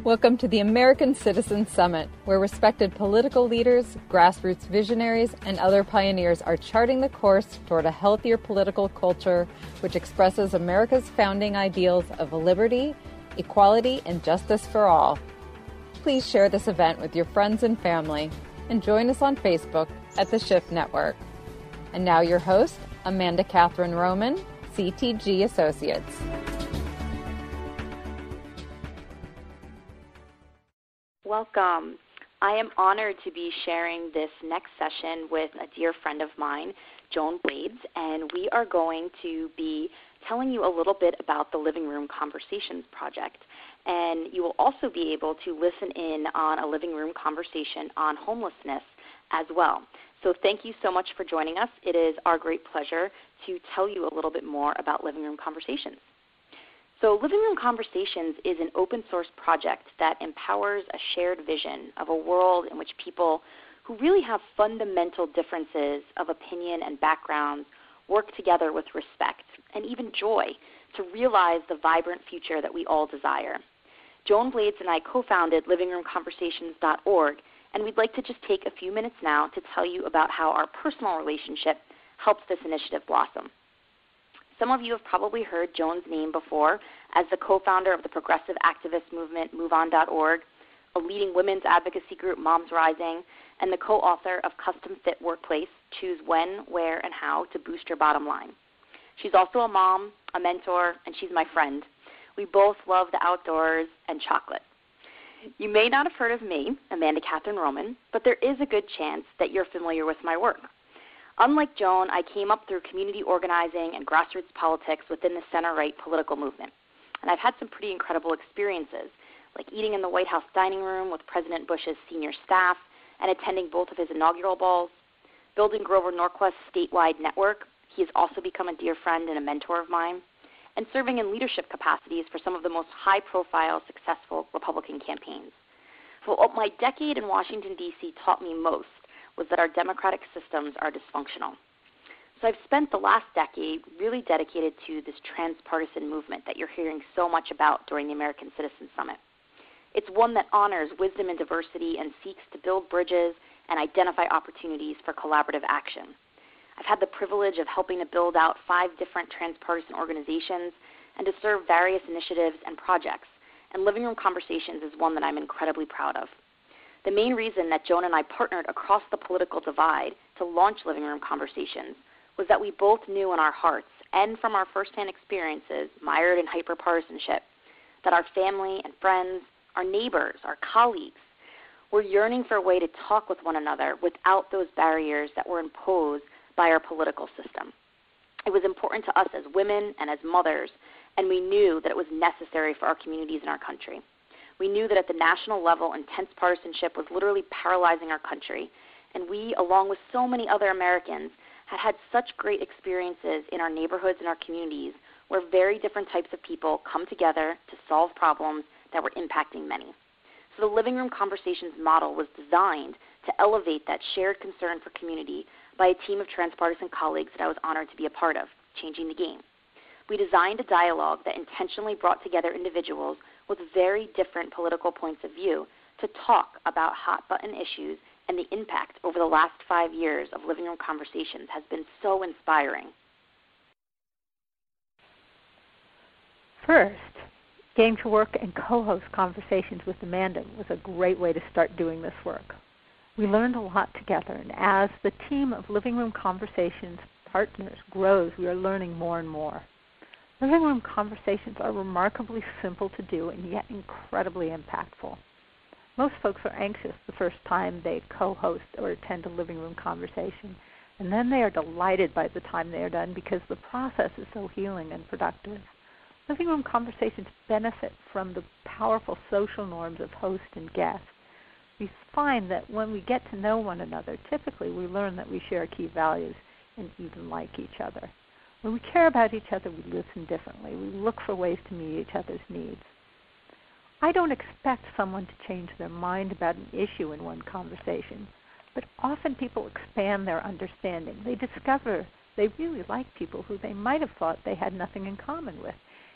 Welcome to the American Citizen Summit, where respected political leaders, grassroots visionaries, and other pioneers are charting the course toward a healthier political culture which expresses America's founding ideals of liberty, equality, and justice for all. Please share this event with your friends and family, and join us on Facebook at The Shift Network. And now your host, Amanda Catherine Roman, CTG Associates. Welcome. I am honored to be sharing this next session with a dear friend of mine, Joan Blades, and we are going to be telling you a little bit about the Living Room Conversations Project. And you will also be able to listen in on a living room conversation on homelessness as well. So thank you so much for joining us. It is our great pleasure to tell you a little bit more about Living Room Conversations. So Living Room Conversations is an open source project that empowers a shared vision of a world in which people who really have fundamental differences of opinion and backgrounds work together with respect and even joy to realize the vibrant future that we all desire. Joan Blades and I co-founded livingroomconversations.org, and we'd like to just take a few minutes now to tell you about how our personal relationship helps this initiative blossom. Some of you have probably heard Joan's name before as the co-founder of the progressive activist movement MoveOn.org, a leading women's advocacy group, Moms Rising, and the co-author of Custom Fit Workplace, Choose When, Where, and How to Boost Your Bottom Line. She's also a mom, a mentor, and she's my friend. We both love the outdoors and chocolate. You may not have heard of me, Amanda Catherine Roman, but there is a good chance that you're familiar with my work. Unlike Joan, I came up through community organizing and grassroots politics within the center-right political movement. And I've had some pretty incredible experiences, like eating in the White House dining room with President Bush's senior staff and attending both of his inaugural balls, building Grover Norquist's statewide network. He has also become a dear friend and a mentor of mine, and serving in leadership capacities for some of the most high-profile, successful Republican campaigns. So what my decade in Washington, D.C. taught me most was that our democratic systems are dysfunctional. So I've spent the last decade really dedicated to this transpartisan movement that you're hearing so much about during the American Citizen Summit. It's one that honors wisdom and diversity and seeks to build bridges and identify opportunities for collaborative action. I've had the privilege of helping to build out 5 different transpartisan organizations and to serve various initiatives and projects, and Living Room Conversations is one that I'm incredibly proud of. The main reason that Joan and I partnered across the political divide to launch Living Room Conversations was that we both knew in our hearts and from our firsthand experiences, mired in hyperpartisanship, that our family and friends, our neighbors, our colleagues, were yearning for a way to talk with one another without those barriers that were imposed by our political system. It was important to us as women and as mothers, and we knew that it was necessary for our communities in our country. We knew that at the national level, intense partisanship was literally paralyzing our country, and we, along with so many other Americans, had had such great experiences in our neighborhoods and our communities where very different types of people come together to solve problems that were impacting many. So the Living Room Conversations model was designed to elevate that shared concern for community by a team of transpartisan colleagues that I was honored to be a part of, changing the game. We designed a dialogue that intentionally brought together individuals with very different political points of view to talk about hot-button issues, and the impact over the last 5 years of Living Room Conversations has been so inspiring. First, getting to work and co-host Conversations with Amanda was a great way to start doing this work. We learned a lot together, and as the team of Living Room Conversations partners grows, we are learning more and more. Living Room Conversations are remarkably simple to do and yet incredibly impactful. Most folks are anxious the first time they co-host or attend a Living Room Conversation, and then they are delighted by the time they are done because the process is so healing and productive. Living Room Conversations benefit from the powerful social norms of host and guest. We find that when we get to know one another, typically we learn that we share key values and even like each other. When we care about each other, we listen differently. We look for ways to meet each other's needs. I don't expect someone to change their mind about an issue in one conversation, but often people expand their understanding. They discover they really like people who they might have thought they had nothing in common with,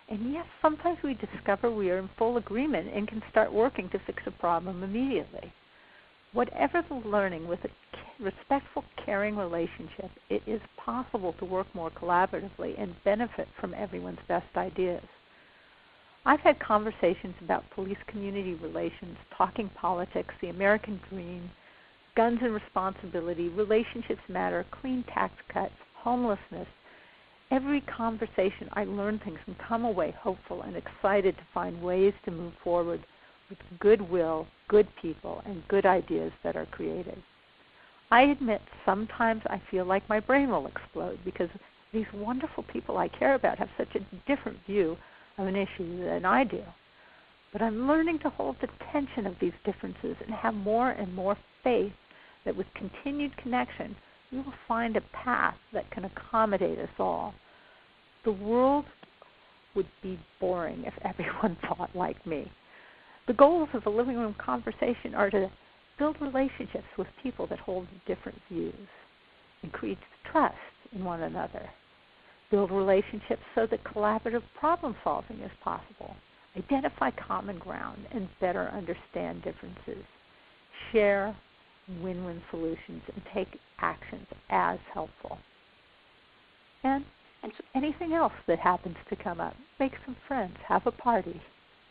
And yes, sometimes we discover we are in full agreement and can start working to fix a problem immediately. Whatever the learning, with a respectful, caring relationship, it is possible to work more collaboratively and benefit from everyone's best ideas. I've had conversations about police-community relations, talking politics, the American dream, guns and responsibility, relationships matter, clean tax cuts, homelessness. Every conversation I learn things and come away hopeful and excited to find ways to move forward with goodwill, good people, and good ideas that are created. I admit sometimes I feel like my brain will explode because these wonderful people I care about have such a different view of an issue than I do. But I'm learning to hold the tension of these differences and have more and more faith that with continued connection, we will find a path that can accommodate us all. The world would be boring if everyone thought like me. The goals of the Living Room Conversation are to build relationships with people that hold different views, increase trust in one another, build relationships so that collaborative problem solving is possible, identify common ground and better understand differences, share win-win solutions, and take actions as helpful. And anything else that happens to come up, make some friends, have a party.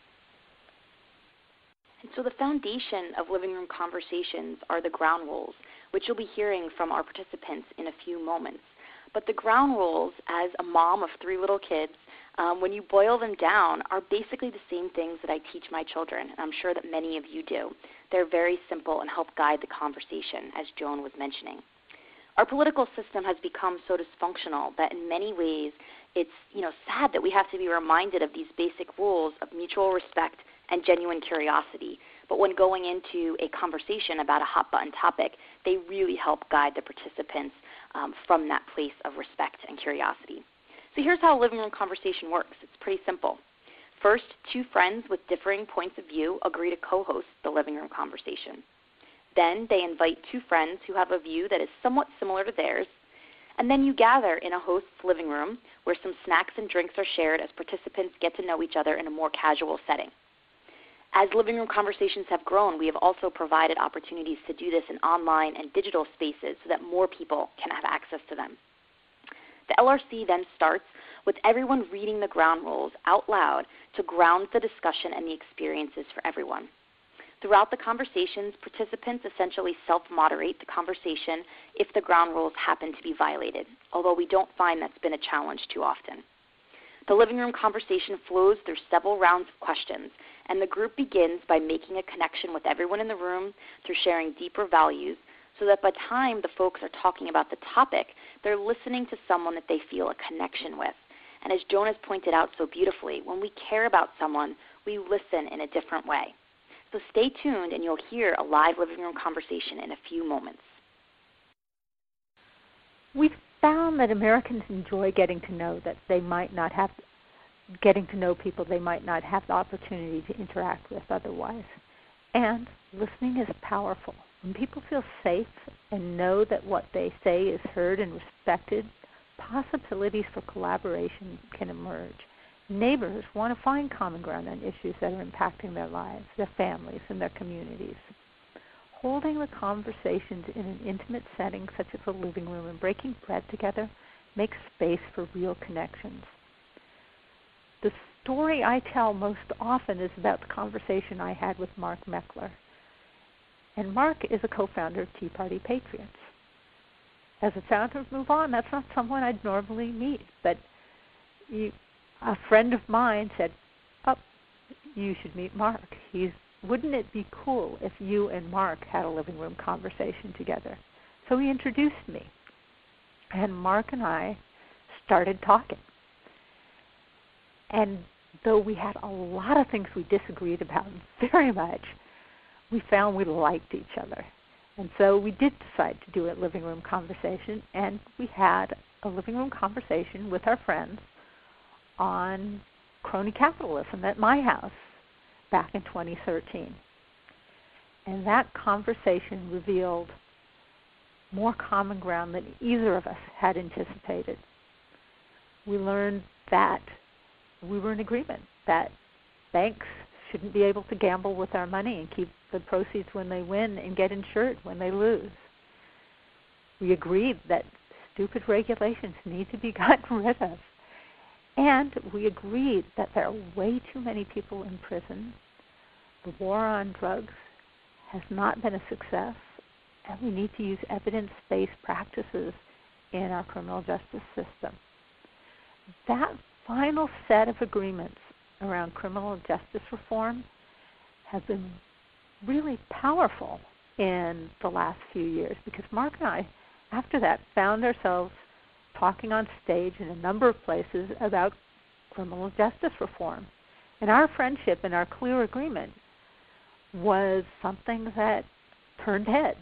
And so the foundation of Living Room Conversations are the ground rules, which you'll be hearing from our participants in a few moments. But the ground rules, as a mom of 3 little kids, when you boil them down, are basically the same things that I teach my children, and I'm sure that many of you do. They're very simple and help guide the conversation, as Joan was mentioning. Our political system has become so dysfunctional that in many ways it's sad that we have to be reminded of these basic rules of mutual respect and genuine curiosity. But when going into a conversation about a hot-button topic, they really help guide the participants from that place of respect and curiosity. So here's how a Living Room Conversation works. It's pretty simple. First, 2 friends with differing points of view agree to co-host the Living Room Conversation. Then they invite 2 friends who have a view that is somewhat similar to theirs, and then you gather in a host's living room where some snacks and drinks are shared as participants get to know each other in a more casual setting. As Living Room Conversations have grown, we have also provided opportunities to do this in online and digital spaces so that more people can have access to them. The LRC then starts with everyone reading the ground rules out loud to ground the discussion and the experiences for everyone. Throughout the conversations, participants essentially self-moderate the conversation if the ground rules happen to be violated, although we don't find that's been a challenge too often. The Living Room Conversation flows through several rounds of questions, and the group begins by making a connection with everyone in the room through sharing deeper values, so that by the time the folks are talking about the topic, they're listening to someone that they feel a connection with. And as Joan has pointed out so beautifully, when we care about someone, we listen in a different way. So stay tuned and you'll hear a live Living Room Conversation in a few moments. We've found that Americans enjoy getting to know people they might not have the opportunity to interact with otherwise. And listening is powerful. When people feel safe and know that what they say is heard and respected, possibilities for collaboration can emerge. Neighbors want to find common ground on issues that are impacting their lives, their families, and their communities. Holding the conversations in an intimate setting such as a living room and breaking bread together makes space for real connections. The story I tell most often is about the conversation I had with Mark Meckler. And Mark is a co-founder of Tea Party Patriots. As a founder of Move On, that's not someone I'd normally meet, but a friend of mine said, you should meet Mark. Wouldn't it be cool if you and Mark had a living room conversation together? So he introduced me, and Mark and I started talking. And though we had a lot of things we disagreed about very much, we found we liked each other. And so we did decide to do a living room conversation, and we had a living room conversation with our friends on crony capitalism at my house back in 2013. And that conversation revealed more common ground than either of us had anticipated. We learned that we were in agreement that banks shouldn't be able to gamble with our money and keep the proceeds when they win and get insured when they lose. We agreed that stupid regulations need to be gotten rid of. And we agreed that there are way too many people in prison. The war on drugs has not been a success, and we need to use evidence-based practices in our criminal justice system. That final set of agreements around criminal justice reform have been really powerful in the last few years, because Mark and I, after that, found ourselves talking on stage in a number of places about criminal justice reform. And our friendship and our clear agreement was something that turned heads.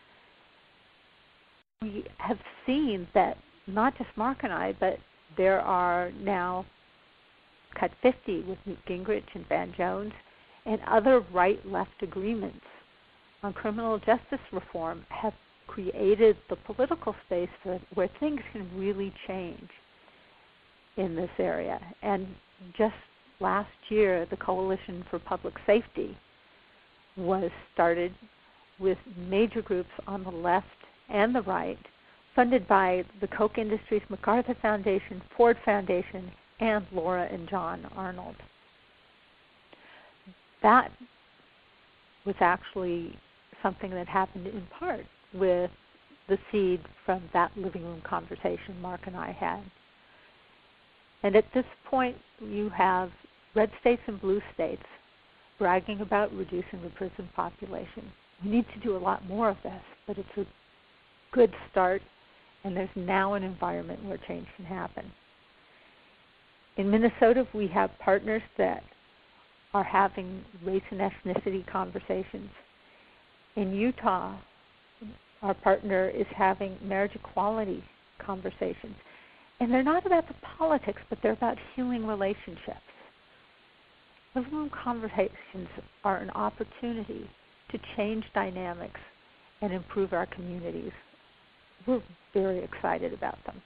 We have seen that not just Mark and I, but there are now Cut 50 with Newt Gingrich and Van Jones and other right-left agreements on criminal justice reform have created the political space where things can really change in this area. And just last year, the Coalition for Public Safety was started with major groups on the left and the right, funded by the Koch Industries MacArthur Foundation, Ford Foundation, and Laura and John Arnold. That was actually something that happened in part with the seed from that living room conversation Mark and I had. And at this point, you have red states and blue states bragging about reducing the prison population. We need to do a lot more of this, but it's a good start, and there's now an environment where change can happen. In Minnesota, we have partners that are having race and ethnicity conversations. In Utah, our partner is having marriage equality conversations. And they're not about the politics, but they're about healing relationships. Living room conversations are an opportunity to change dynamics and improve our communities. We're very excited about them.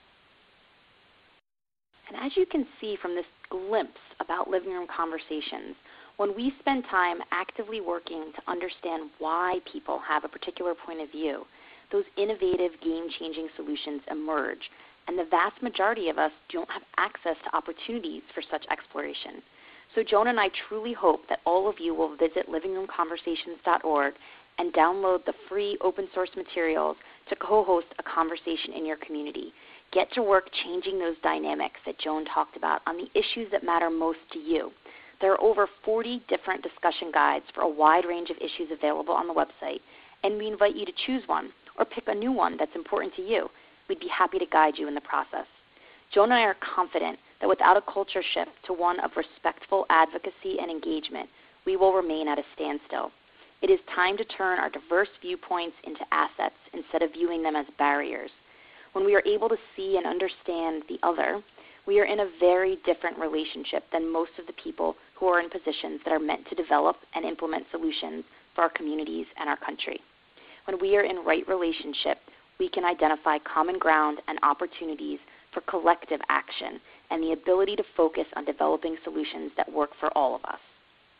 And as you can see from this glimpse about living room conversations, when we spend time actively working to understand why people have a particular point of view, those innovative, game-changing solutions emerge, and the vast majority of us don't have access to opportunities for such exploration. So Joan and I truly hope that all of you will visit livingroomconversations.org and download the free open-source materials to co-host a conversation in your community. Get to work changing those dynamics that Joan talked about on the issues that matter most to you. There are over 40 different discussion guides for a wide range of issues available on the website, and we invite you to choose one or pick a new one that's important to you. We'd be happy to guide you in the process. Joan and I are confident that without a culture shift to one of respectful advocacy and engagement, we will remain at a standstill. It is time to turn our diverse viewpoints into assets instead of viewing them as barriers. When we are able to see and understand the other, we are in a very different relationship than most of the people who are in positions that are meant to develop and implement solutions for our communities and our country. When we are in right relationship, we can identify common ground and opportunities for collective action and the ability to focus on developing solutions that work for all of us.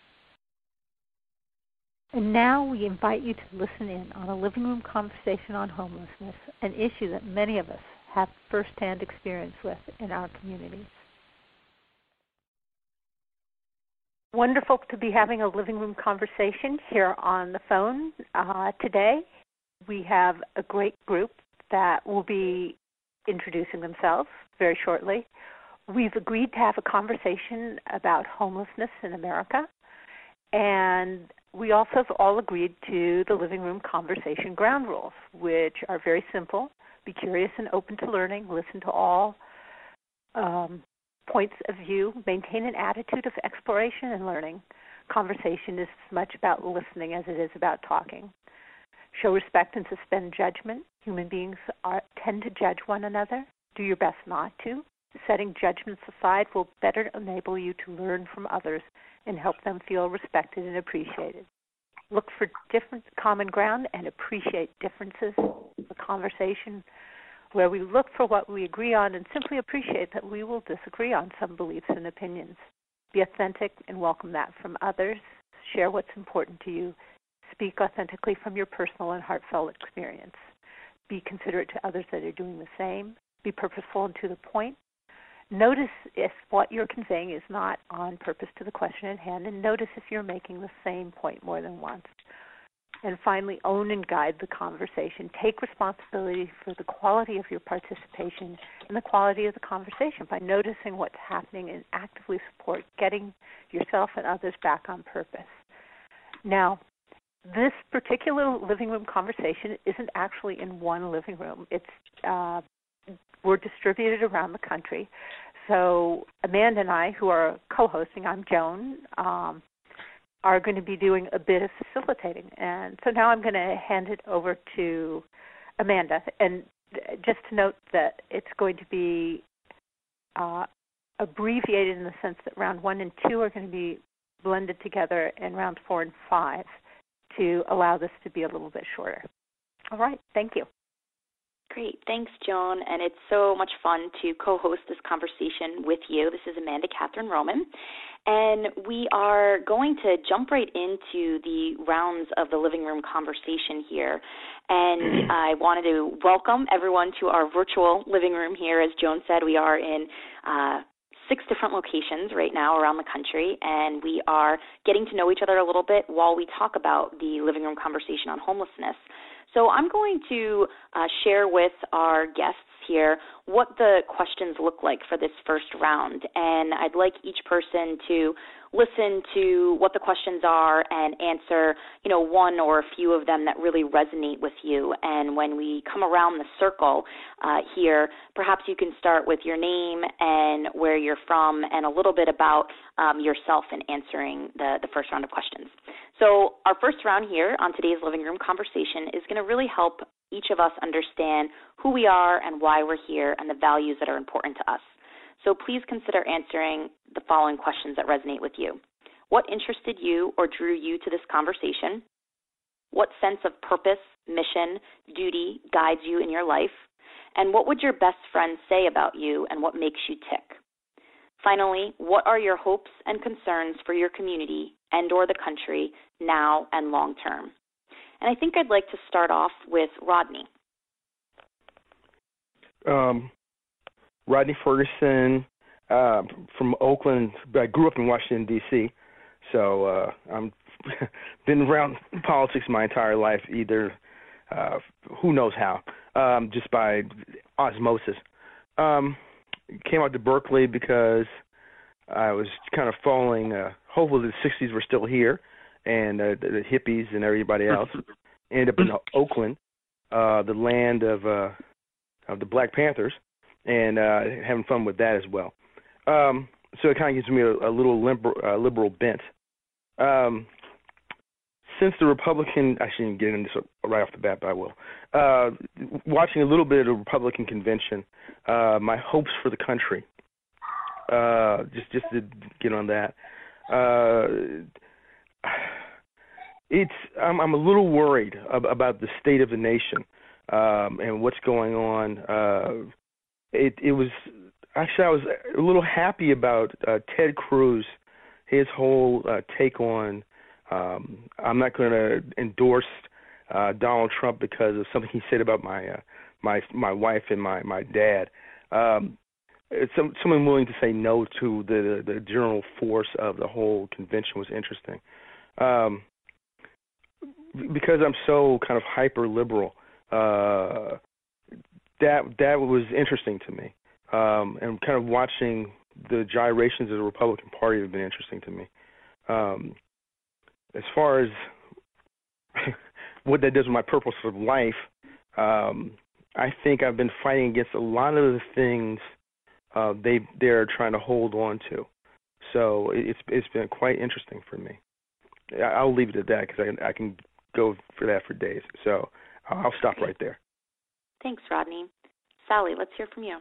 And now we invite you to listen in on a living room conversation on homelessness, an issue that many of us have firsthand experience with in our communities. Wonderful to be having a living room conversation here on the phone today. We have a great group that will be introducing themselves very shortly. We've agreed to have a conversation about homelessness in America, and we also have all agreed to the living room conversation ground rules, which are very simple. Be curious and open to learning. Listen to all points of view. Maintain an attitude of exploration and learning. Conversation is as much about listening as it is about talking. Show respect and suspend judgment. Human beings tend to judge one another. Do your best not to. Setting judgments aside will better enable you to learn from others and help them feel respected and appreciated. Look for different common ground and appreciate differences. The conversation where we look for what we agree on and simply appreciate that we will disagree on some beliefs and opinions. Be authentic and welcome that from others. Share what's important to you. Speak authentically from your personal and heartfelt experience. Be considerate to others that are doing the same. Be purposeful and to the point. Notice if what you're conveying is not on purpose to the question at hand, and notice if you're making the same point more than once. And finally, own and guide the conversation. Take responsibility for the quality of your participation and the quality of the conversation by noticing what's happening and actively support getting yourself and others back on purpose. Now, this particular living room conversation isn't actually in one living room. We're distributed around the country. So Amanda and I, who are co-hosting, I'm Joan, are going to be doing a bit of facilitating. And so now I'm going to hand it over to Amanda. And just to note that it's going to be abbreviated in the sense that round 1 and 2 are going to be blended together, and round 4 and 5 to allow this to be a little bit shorter. All right, thank you. Great. Thanks, Joan. And it's so much fun to co-host this conversation with you. This is Amanda Catherine Roman. And we are going to jump right into the rounds of the living room conversation here. And I wanted to welcome everyone to our virtual living room here. As Joan said, we are in 6 different locations right now around the country, and we are getting to know each other a little bit while we talk about the living room conversation on homelessness. So I'm going to share with our guests here what the questions look like for this first round, and I'd like each person to listen to what the questions are and answer, one or a few of them that really resonate with you. And when we come around the circle here, perhaps you can start with your name and where you're from and a little bit about yourself in answering the first round of questions. So our first round here on today's living room conversation is going to really help each of us understand who we are and why we're here and the values that are important to us. So please consider answering the following questions that resonate with you. What interested you or drew you to this conversation? What sense of purpose, mission, duty guides you in your life? And what would your best friend say about you and what makes you tick? Finally, what are your hopes and concerns for your community and or the country now and long term? And I think I'd like to start off with Rodney. Rodney Ferguson from Oakland. I grew up in Washington, D.C., so I'm been around politics my entire life, either who knows how, just by osmosis. Came out to Berkeley because I was kind of following, hopefully the 60s were still here, and the hippies and everybody else. Ended up in Oakland, the land of the Black Panthers, and having fun with that as well. So it kind of gives me a little liberal bent. Since the Republican, I shouldn't get into this right off the bat, but I will. Watching a little bit of the Republican convention, my hopes for the country, just to get on that. I'm a little worried about the state of the nation and what's going on. It was actually, I was a little happy about Ted Cruz, his whole take on. I'm not going to endorse Donald Trump because of something he said about my wife and my dad. It's someone willing to say no to the general force of the whole convention was interesting. Because I'm so kind of hyper liberal, that was interesting to me, and kind of watching the gyrations of the Republican Party have been interesting to me. As far as what that does with my purpose of life, I think I've been fighting against a lot of the things they're trying to hold on to. So it's been quite interesting for me. I'll leave it at that because I can go for that for days. So I'll stop right there. Thanks, Rodney. Sally, let's hear from you.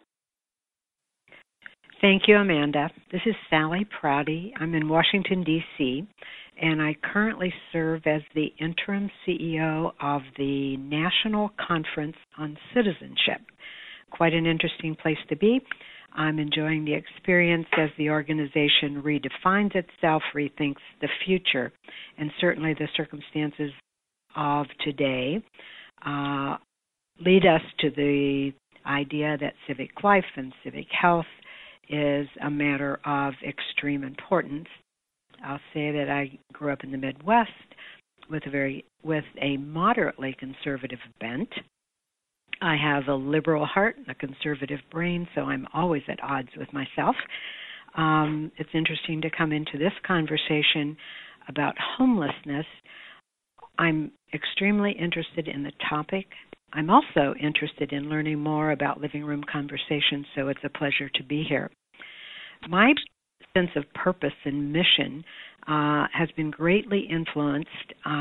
Thank you, Amanda. This is Sally Prouty. I'm in Washington, D.C., and I currently serve as the interim CEO of the National Conference on Citizenship, quite an interesting place to be. I'm enjoying the experience as the organization redefines itself, rethinks the future, and certainly the circumstances of today lead us to the idea that civic life and civic health is a matter of extreme importance. I'll say that I grew up in the Midwest with a moderately conservative bent. I have a liberal heart, a conservative brain, so I'm always at odds with myself. It's interesting to come into this conversation about homelessness. I'm extremely interested in the topic. I'm also interested in learning more about living room conversations, so it's a pleasure to be here. My sense of purpose and mission has been greatly influenced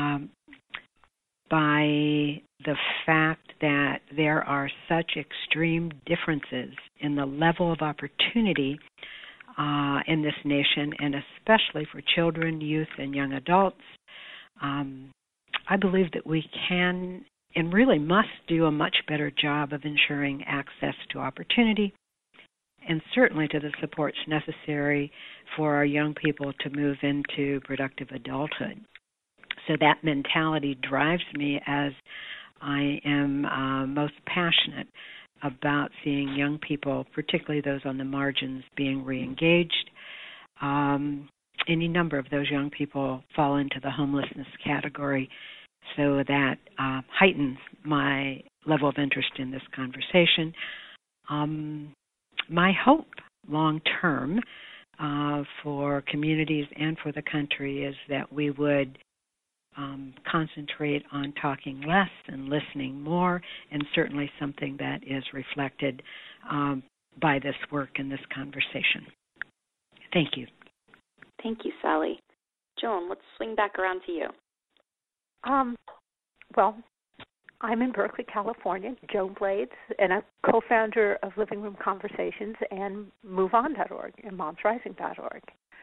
by the fact that there are such extreme differences in the level of opportunity in this nation, and especially for children, youth, and young adults. I believe that we can and really must do a much better job of ensuring access to opportunity and certainly to the supports necessary for our young people to move into productive adulthood. So that mentality drives me as I am most passionate about seeing young people, particularly those on the margins, being reengaged. Any number of those young people fall into the homelessness category, so that heightens my level of interest in this conversation. My hope long-term for communities and for the country is that we would concentrate on talking less and listening more, and certainly something that is reflected by this work and this conversation. Thank you. Thank you, Sally. Joan, let's swing back around to you. Well, I'm in Berkeley, California, Joan Blades, and I'm co-founder of Living Room Conversations and MoveOn.org and MomsRising.org.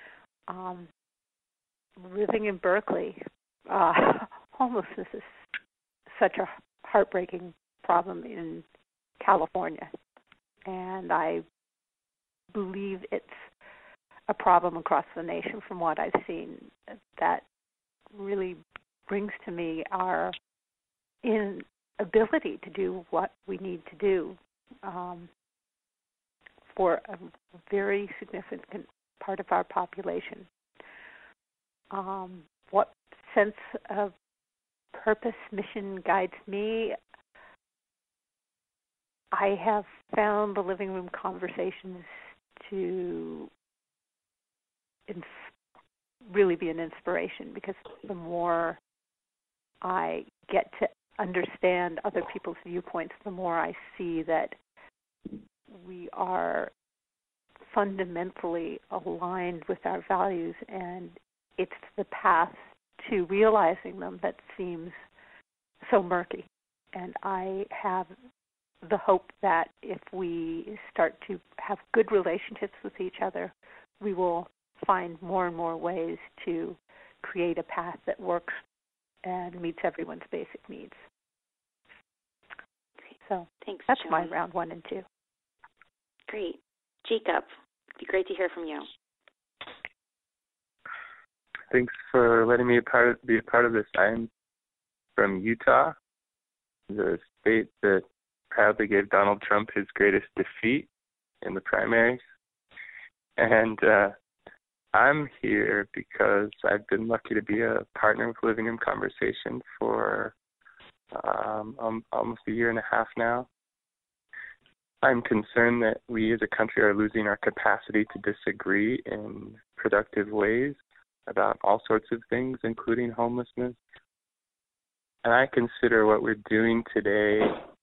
Living in Berkeley, homelessness is such a heartbreaking problem in California, and I believe it's a problem across the nation from what I've seen. That really brings to me our inability to do what we need to do for a very significant part of our population. What sense of purpose, mission guides me? I have found the Living Room Conversations to really be an inspiration, because the more I get to understand other people's viewpoints, the more I see that we are fundamentally aligned with our values, and it's the path to realizing them that seems so murky. And I have the hope that if we start to have good relationships with each other, we will find more and more ways to create a path that works and meets everyone's basic needs. Great. So thanks, that's Joan. my round 1 and 2. Great. Jacob, it'd be great to hear from you. Thanks for letting me be a part of this. I'm from Utah, the state that proudly gave Donald Trump his greatest defeat in the primaries. And I'm here because I've been lucky to be a partner with Living Room Conversation for almost a year and a half now. I'm concerned that we as a country are losing our capacity to disagree in productive ways about all sorts of things, including homelessness. And I consider what we're doing today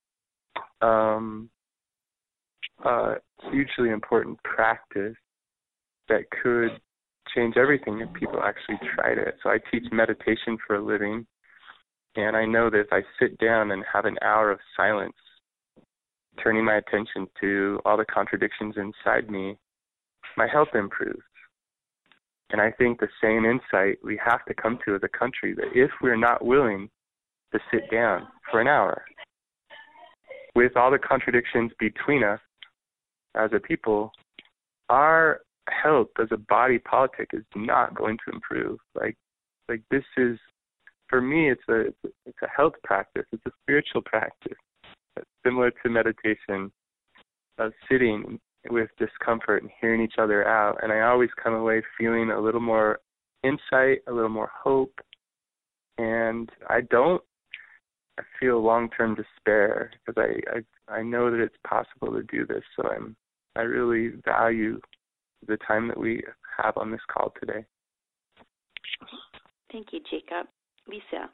a hugely important practice that could change everything if people actually tried it. So I teach meditation for a living, and I know that if I sit down and have an hour of silence, turning my attention to all the contradictions inside me, my health improves. And I think the same insight we have to come to as a country, that if we're not willing to sit down for an hour with all the contradictions between us as a people, our health as a body politic is not going to improve. Like this is, for me, it's a health practice. It's a spiritual practice. It's similar to meditation, of sitting with discomfort and hearing each other out. And I always come away feeling a little more insight, a little more hope. And I feel long-term despair, because I know that it's possible to do this. So I really value the time that we have on this call today. Thank you, Jacob. Lisa.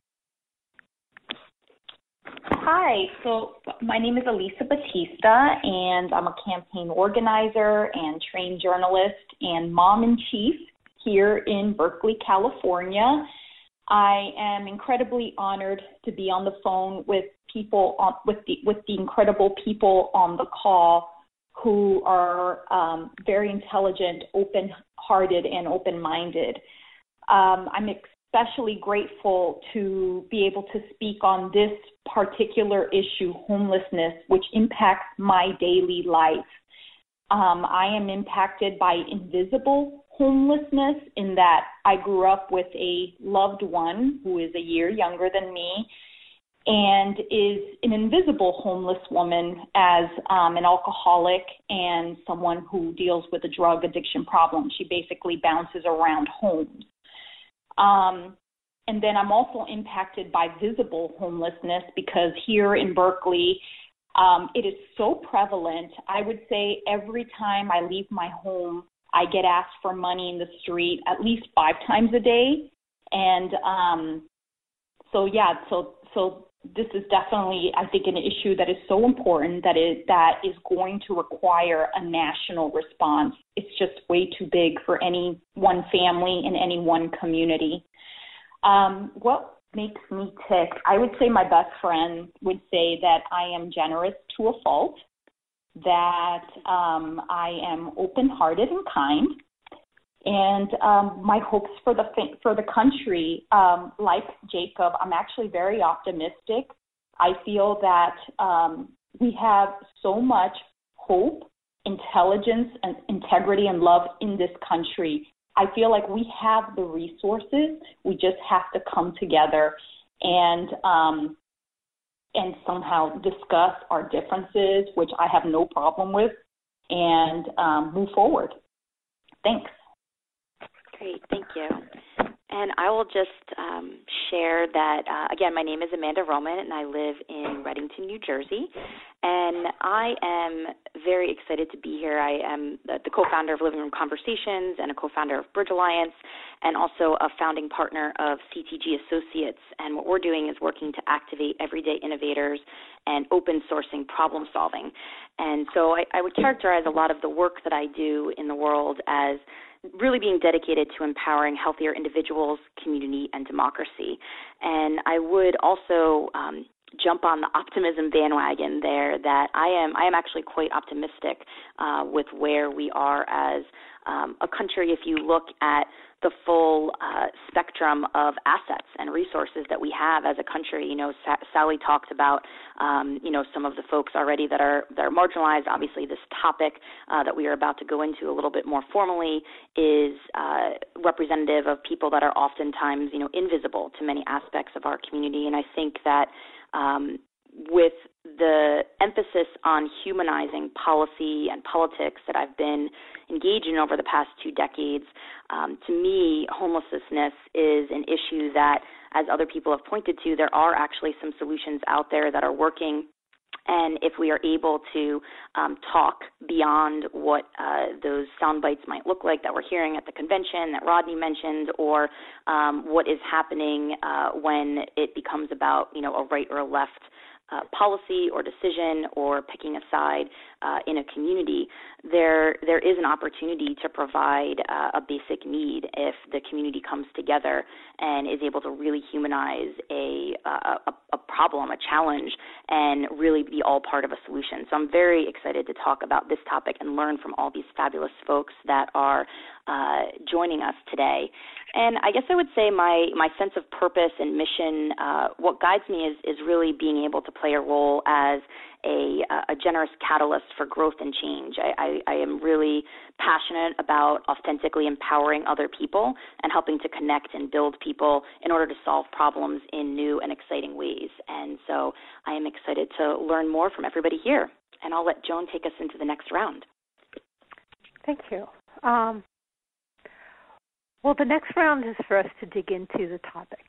Hi, so my name is Elisa Batista, and I'm a campaign organizer and trained journalist and mom-in-chief here in Berkeley, California. I am incredibly honored to be on the phone with people with the incredible people on the call who are very intelligent, open-hearted, and open-minded. I'm especially grateful to be able to speak on this particular issue, homelessness, which impacts my daily life. I am impacted by invisible homelessness in that I grew up with a loved one who is a year younger than me and is an invisible homeless woman as an alcoholic and someone who deals with a drug addiction problem. She basically bounces around homes. And then I'm also impacted by visible homelessness because here in Berkeley, it is so prevalent. I would say every time I leave my home, I get asked for money in the street at least 5 times a day. And so this is definitely, I think, an issue that is so important that is going to require a national response. It's just way too big for any one family in any one community. What makes me tick? I would say my best friend would say that I am generous to a fault, that I am open-hearted and kind, and my hopes for the country, like Jacob, I'm actually very optimistic. I feel that we have so much hope, intelligence, and integrity and love in this country. I feel like we have the resources. We just have to come together and somehow discuss our differences, which I have no problem with, and move forward. Thanks. Great, thank you. And I will just share that, again, my name is Amanda Roman, and I live in Reddington, New Jersey. And I am very excited to be here. I am the co-founder of Living Room Conversations and a co-founder of Bridge Alliance, and also a founding partner of CTG Associates. And what we're doing is working to activate everyday innovators and open sourcing problem solving. And so I would characterize a lot of the work that I do in the world as really being dedicated to empowering healthier individuals, community, and democracy. And I would also jump on the optimism bandwagon there, that I am actually quite optimistic with where we are as a country. If you look at the full spectrum of assets and resources that we have as a country, you know, Sally talked about, some of the folks already that are marginalized. Obviously, this topic that we are about to go into a little bit more formally is representative of people that are oftentimes, invisible to many aspects of our community. And I think that with the emphasis on humanizing policy and politics that I've been engaged in over the past 2 decades, to me, homelessness is an issue that, as other people have pointed to, there are actually some solutions out there that are working. And if we are able to talk beyond what those sound bites might look like that we're hearing at the convention that Rodney mentioned, or what is happening when it becomes about, a right or a left policy or decision or picking a side in a community, there is an opportunity to provide a basic need if the community comes together and is able to really humanize a problem, a challenge, and really be all part of a solution. So I'm very excited to talk about this topic and learn from all these fabulous folks that are joining us today. And I guess I would say my sense of purpose and mission, what guides me is really being able to play a role as a generous catalyst for growth and change. I am really passionate about authentically empowering other people and helping to connect and build people in order to solve problems in new and exciting ways. And so I am excited to learn more from everybody here. And I'll let Joan take us into the next round. Thank you. Well, the next round is for us to dig into the topic.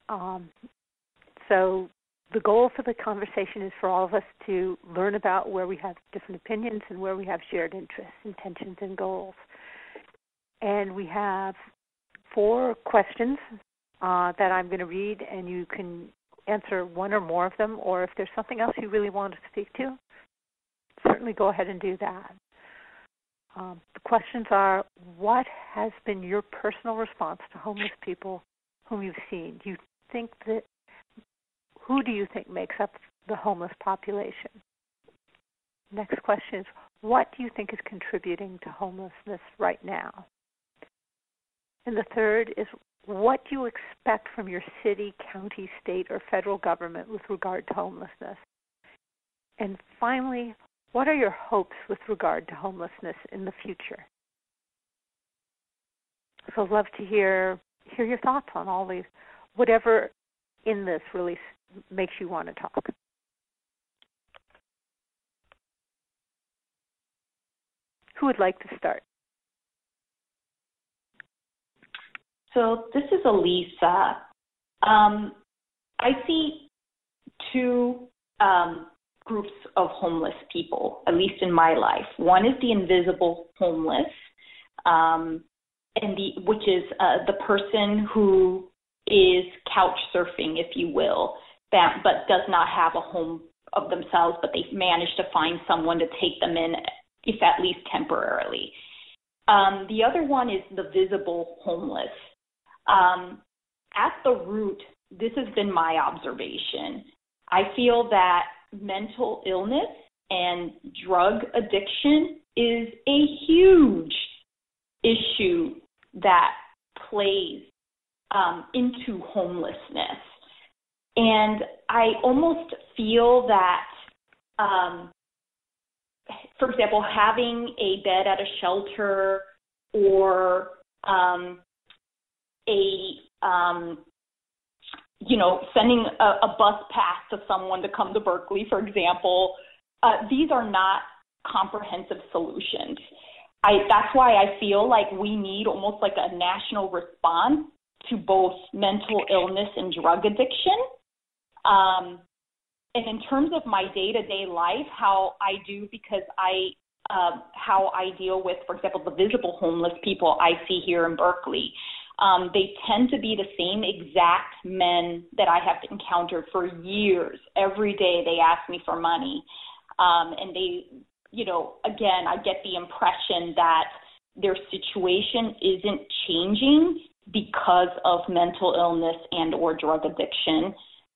So the goal for the conversation is for all of us to learn about where we have different opinions and where we have shared interests, intentions, and goals. And we have 4 questions that I'm going to read, and you can answer one or more of them, or if there's something else you really want to speak to, certainly go ahead and do that. The questions are, what has been your personal response to homeless people whom you've seen? Who do you think makes up the homeless population? Next question is, what do you think is contributing to homelessness right now? And the third is, what do you expect from your city, county, state, or federal government with regard to homelessness? And finally, what are your hopes with regard to homelessness in the future? So I'd love to hear your thoughts on all these, whatever in this really makes you want to talk. Who would like to start? So this is Elisa. I see 2 groups of homeless people, at least in my life. One is the invisible homeless, which is the person who is couch surfing, if you will, but does not have a home of themselves, but they've managed to find someone to take them in, if at least temporarily. The other one is the visible homeless. At the root, this has been my observation. I feel that mental illness and drug addiction is a huge issue that plays into homelessness. And I almost feel that, for example, having a bed at a shelter or sending a bus pass to someone to come to Berkeley, for example, these are not comprehensive solutions. That's why I feel like we need almost like a national response to both mental illness and drug addiction. And in terms of my day-to-day life, how I deal with, for example, the visible homeless people I see here in Berkeley. They tend to be the same exact men that I have encountered for years. Every day they ask me for money. And they, again, I get the impression that their situation isn't changing because of mental illness and or drug addiction.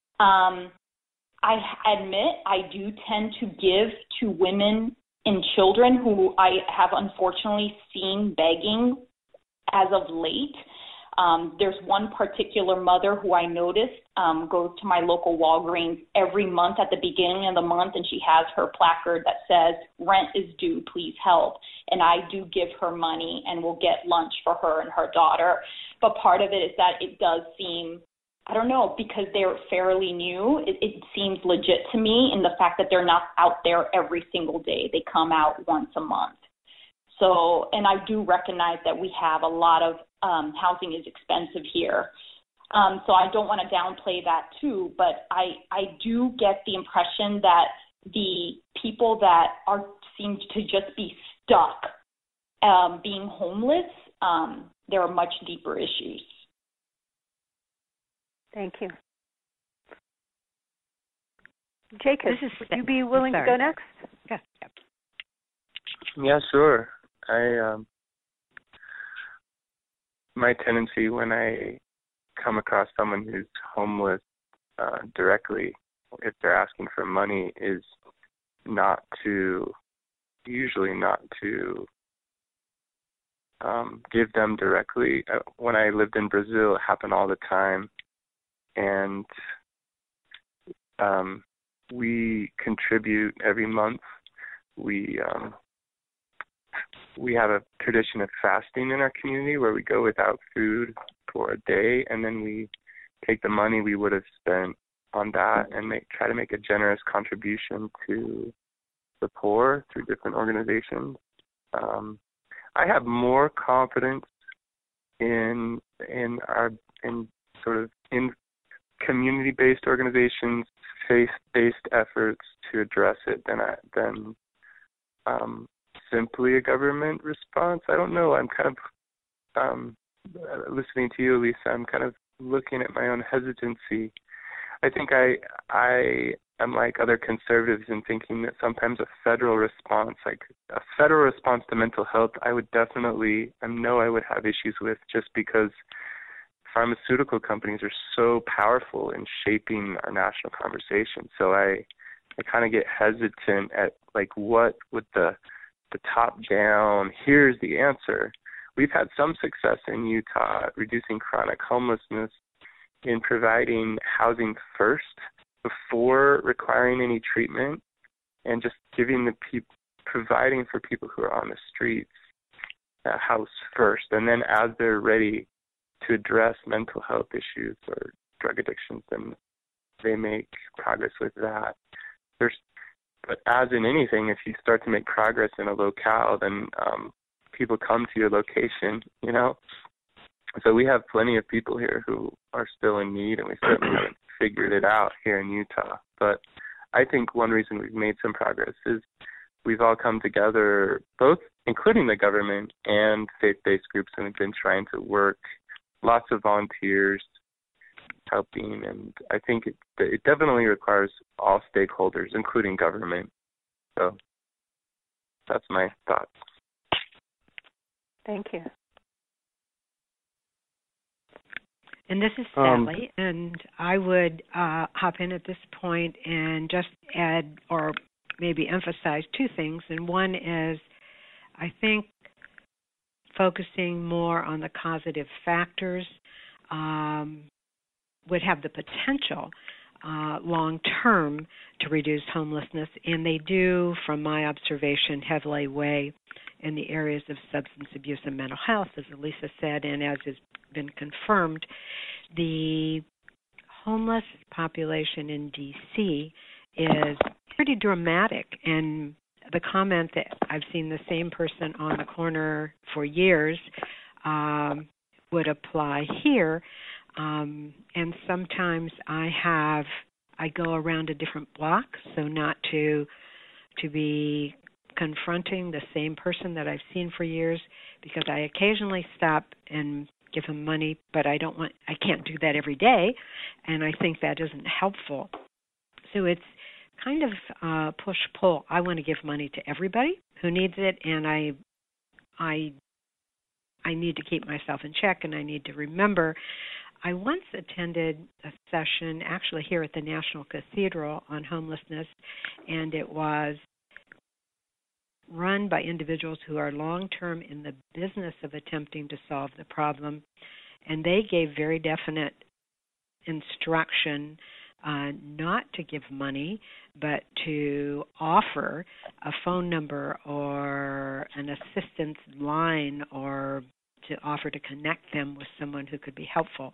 I admit I do tend to give to women and children who I have unfortunately seen begging as of late. There's one particular mother who I noticed goes to my local Walgreens every month at the beginning of the month, and she has her placard that says, "Rent is due, please help." And I do give her money and will get lunch for her and her daughter. But part of it is that it does seem, I don't know, because they're fairly new, it seems legit to me in the fact that they're not out there every single day. They come out once a month. So, and I do recognize that we have a lot of housing is expensive here. So I don't want to downplay that too, but I do get the impression that the people that seem to just be stuck being homeless, there are much deeper issues. Thank you. Jacob, would you be willing to go next? Yeah, sure. My tendency when I come across someone who's homeless directly, if they're asking for money, is usually not to give them directly. When I lived in Brazil, it happened all the time. And we contribute every month. We have a tradition of fasting in our community where we go without food for a day, and then we take the money we would have spent on that and try to make a generous contribution to the poor through different organizations. I have more confidence in community-based organizations, faith-based efforts to address it than simply a government response. I don't know. I'm kind of listening to you, Lisa. I'm kind of looking at my own hesitancy. I think I am like other conservatives in thinking that sometimes a federal response to mental health, I would definitely, I would have issues with, just because pharmaceutical companies are so powerful in shaping our national conversation. So I kind of get hesitant at like what would the top down, here's the answer. We've had some success in Utah at reducing chronic homelessness in providing housing first before requiring any treatment, and just providing for people who are on the streets a house first, and then as they're ready to address mental health issues or drug addictions, then they make progress with that. But as in anything, if you start to make progress in a locale, then people come to your location, you know. So we have plenty of people here who are still in need, and we certainly haven't figured it out here in Utah. But I think one reason we've made some progress is we've all come together, both including the government and faith-based groups, and we've been trying to work, lots of volunteers helping, and I think it definitely requires all stakeholders, including government. So that's my thoughts. Thank you. And this is Sally, and I would hop in at this point and just add or maybe emphasize two things. And one is, I think focusing more on the causative factors would have the potential long-term to reduce homelessness, and they do, from my observation, heavily weigh in the areas of substance abuse and mental health, as Elisa said, and as has been confirmed. The homeless population in D.C. is pretty dramatic, and the comment that I've seen the same person on the corner for years would apply here. And sometimes I go around a different block, so not to be confronting the same person that I've seen for years, because I occasionally stop and give them money, but I can't do that every day, and I think that isn't helpful. So it's kind of push-pull. I want to give money to everybody who needs it, and I need to keep myself in check, and I need to remember. I once attended a session actually here at the National Cathedral on homelessness, and it was run by individuals who are long-term in the business of attempting to solve the problem, and they gave very definite instruction not to give money, but to offer a phone number or an assistance line, or to offer to connect them with someone who could be helpful.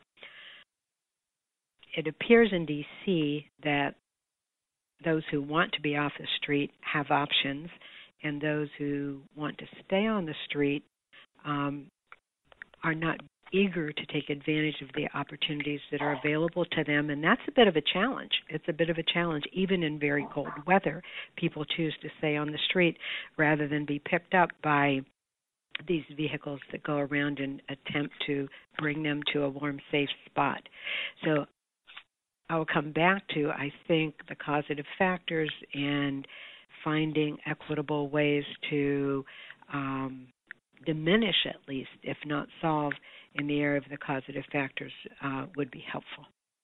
It appears in D.C. that those who want to be off the street have options, and those who want to stay on the street are not eager to take advantage of the opportunities that are available to them, and that's a bit of a challenge. It's a bit of a challenge. Even in very cold weather, people choose to stay on the street rather than be picked up by these vehicles that go around and attempt to bring them to a warm, safe spot. So I will come back to, I think, the causative factors and finding equitable ways to diminish, at least, if not solve, in the area of the causative factors would be helpful.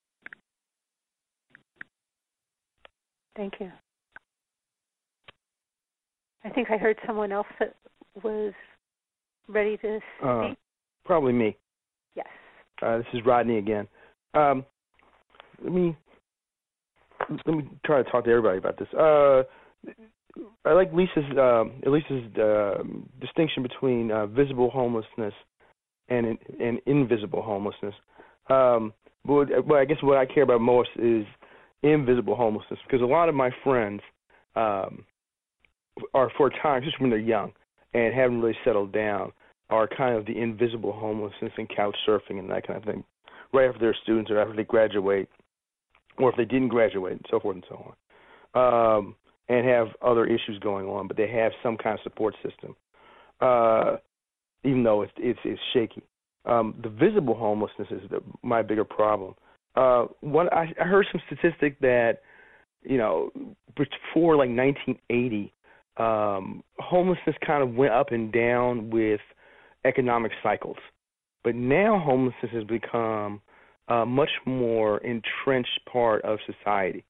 Thank you. I think I heard someone else that was ready to speak? Probably me. Yes. This is Rodney again. Let me try to talk to everybody about this. I like Lisa's distinction between visible homelessness and invisible homelessness. But I guess what I care about most is invisible homelessness, because a lot of my friends are, for a time, just when they're young and haven't really settled down, are kind of the invisible homelessness and couch surfing and that kind of thing, right after they're students or after they graduate, or if they didn't graduate, and so forth and so on, and have other issues going on, but they have some kind of support system, even though it's shaky. The visible homelessness is my bigger problem. I heard some statistic that, before like 1980, homelessness kind of went up and down with economic cycles. But now homelessness has become a much more entrenched part of society.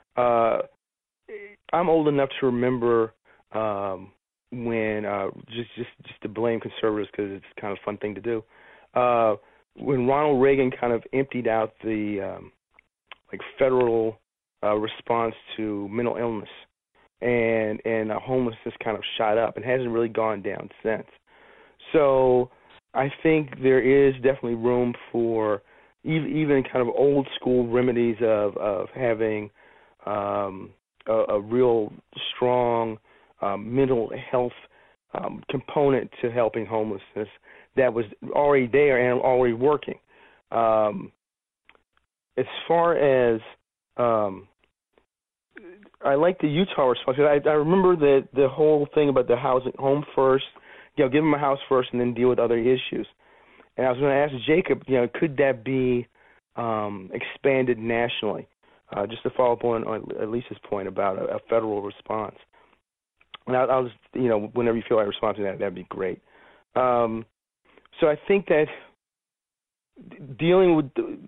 I'm old enough to remember when, just to blame conservatives because it's kind of a fun thing to do, when Ronald Reagan kind of emptied out the federal response to mental illness, and homelessness kind of shot up and hasn't really gone down since. So I think there is definitely room for even kind of old school remedies of having a real strong mental health component to helping homelessness that was already there and already working. As far as I like the Utah response. I remember the whole thing about the housing, home first, give them a house first and then deal with other issues. And I was going to ask Jacob, could that be expanded nationally? Just to follow up on Lisa's point about a federal response. And I'll just, whenever you feel like responding to that'd be great. So I think that dealing with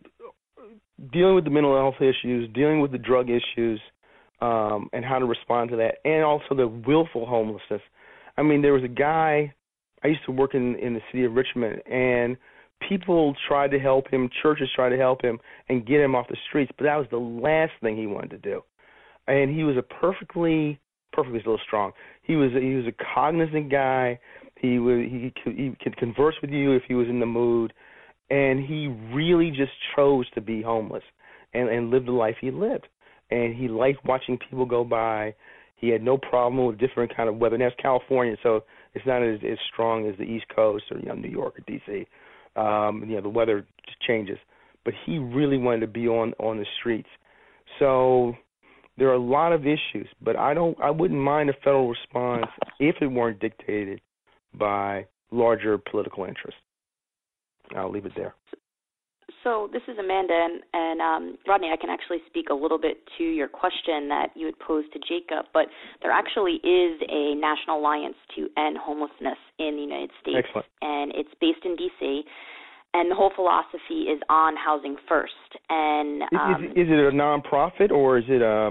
the mental health issues, dealing with the drug issues, and how to respond to that, and also the willful homelessness. I mean, there was a guy, I used to work in the city of Richmond, and people tried to help him, churches tried to help him and get him off the streets, but that was the last thing he wanted to do. And he was a perfectly still strong. He was a cognizant guy. He could converse with you if he was in the mood, and he really just chose to be homeless and live the life he lived. And he liked watching people go by. He had no problem with different kind of weather. And that's California, so it's not as strong as the East Coast or New York or D.C. The weather just changes. But he really wanted to be on the streets. So there are a lot of issues, but I wouldn't mind a federal response if it weren't dictated by larger political interests. I'll leave it there. So this is Amanda, and Rodney, I can actually speak a little bit to your question that you had posed to Jacob, but there actually is a National Alliance to End Homelessness in the United States. Excellent. And it's based in D.C., and the whole philosophy is on housing first. And is it a nonprofit, or is it a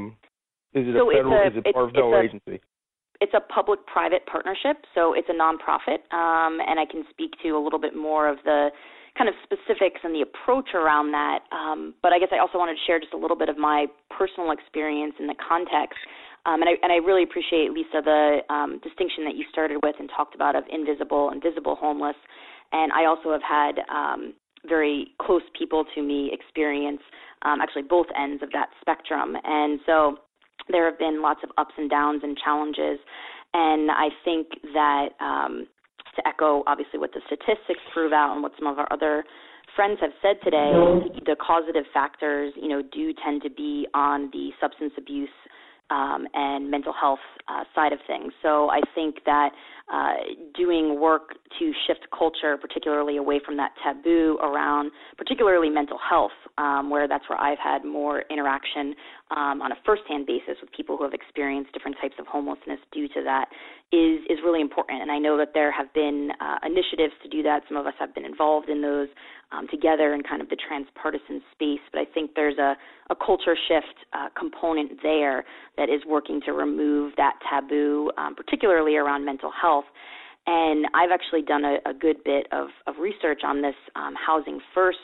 federal agency? It's a public-private partnership, so it's a nonprofit, and I can speak to a little bit more of the kind of specifics and the approach around that. But I guess I also wanted to share just a little bit of my personal experience in the context. And I really appreciate, Lisa, the distinction that you started with and talked about of invisible and visible homeless. And I also have had very close people to me experience actually both ends of that spectrum. And so there have been lots of ups and downs and challenges. And I think that to echo, obviously, what the statistics prove out and what some of our other friends have said today, the causative factors, do tend to be on the substance abuse and mental health side of things. So I think that doing work to shift culture, particularly away from that taboo around particularly mental health, where I've had more interaction on a firsthand basis with people who have experienced different types of homelessness due to that, is really important. And I know that there have been initiatives to do that. Some of us have been involved in those together in kind of the transpartisan space. But I think there's a culture shift component there that is working to remove that taboo, particularly around mental health. And I've actually done a good bit of research on this housing first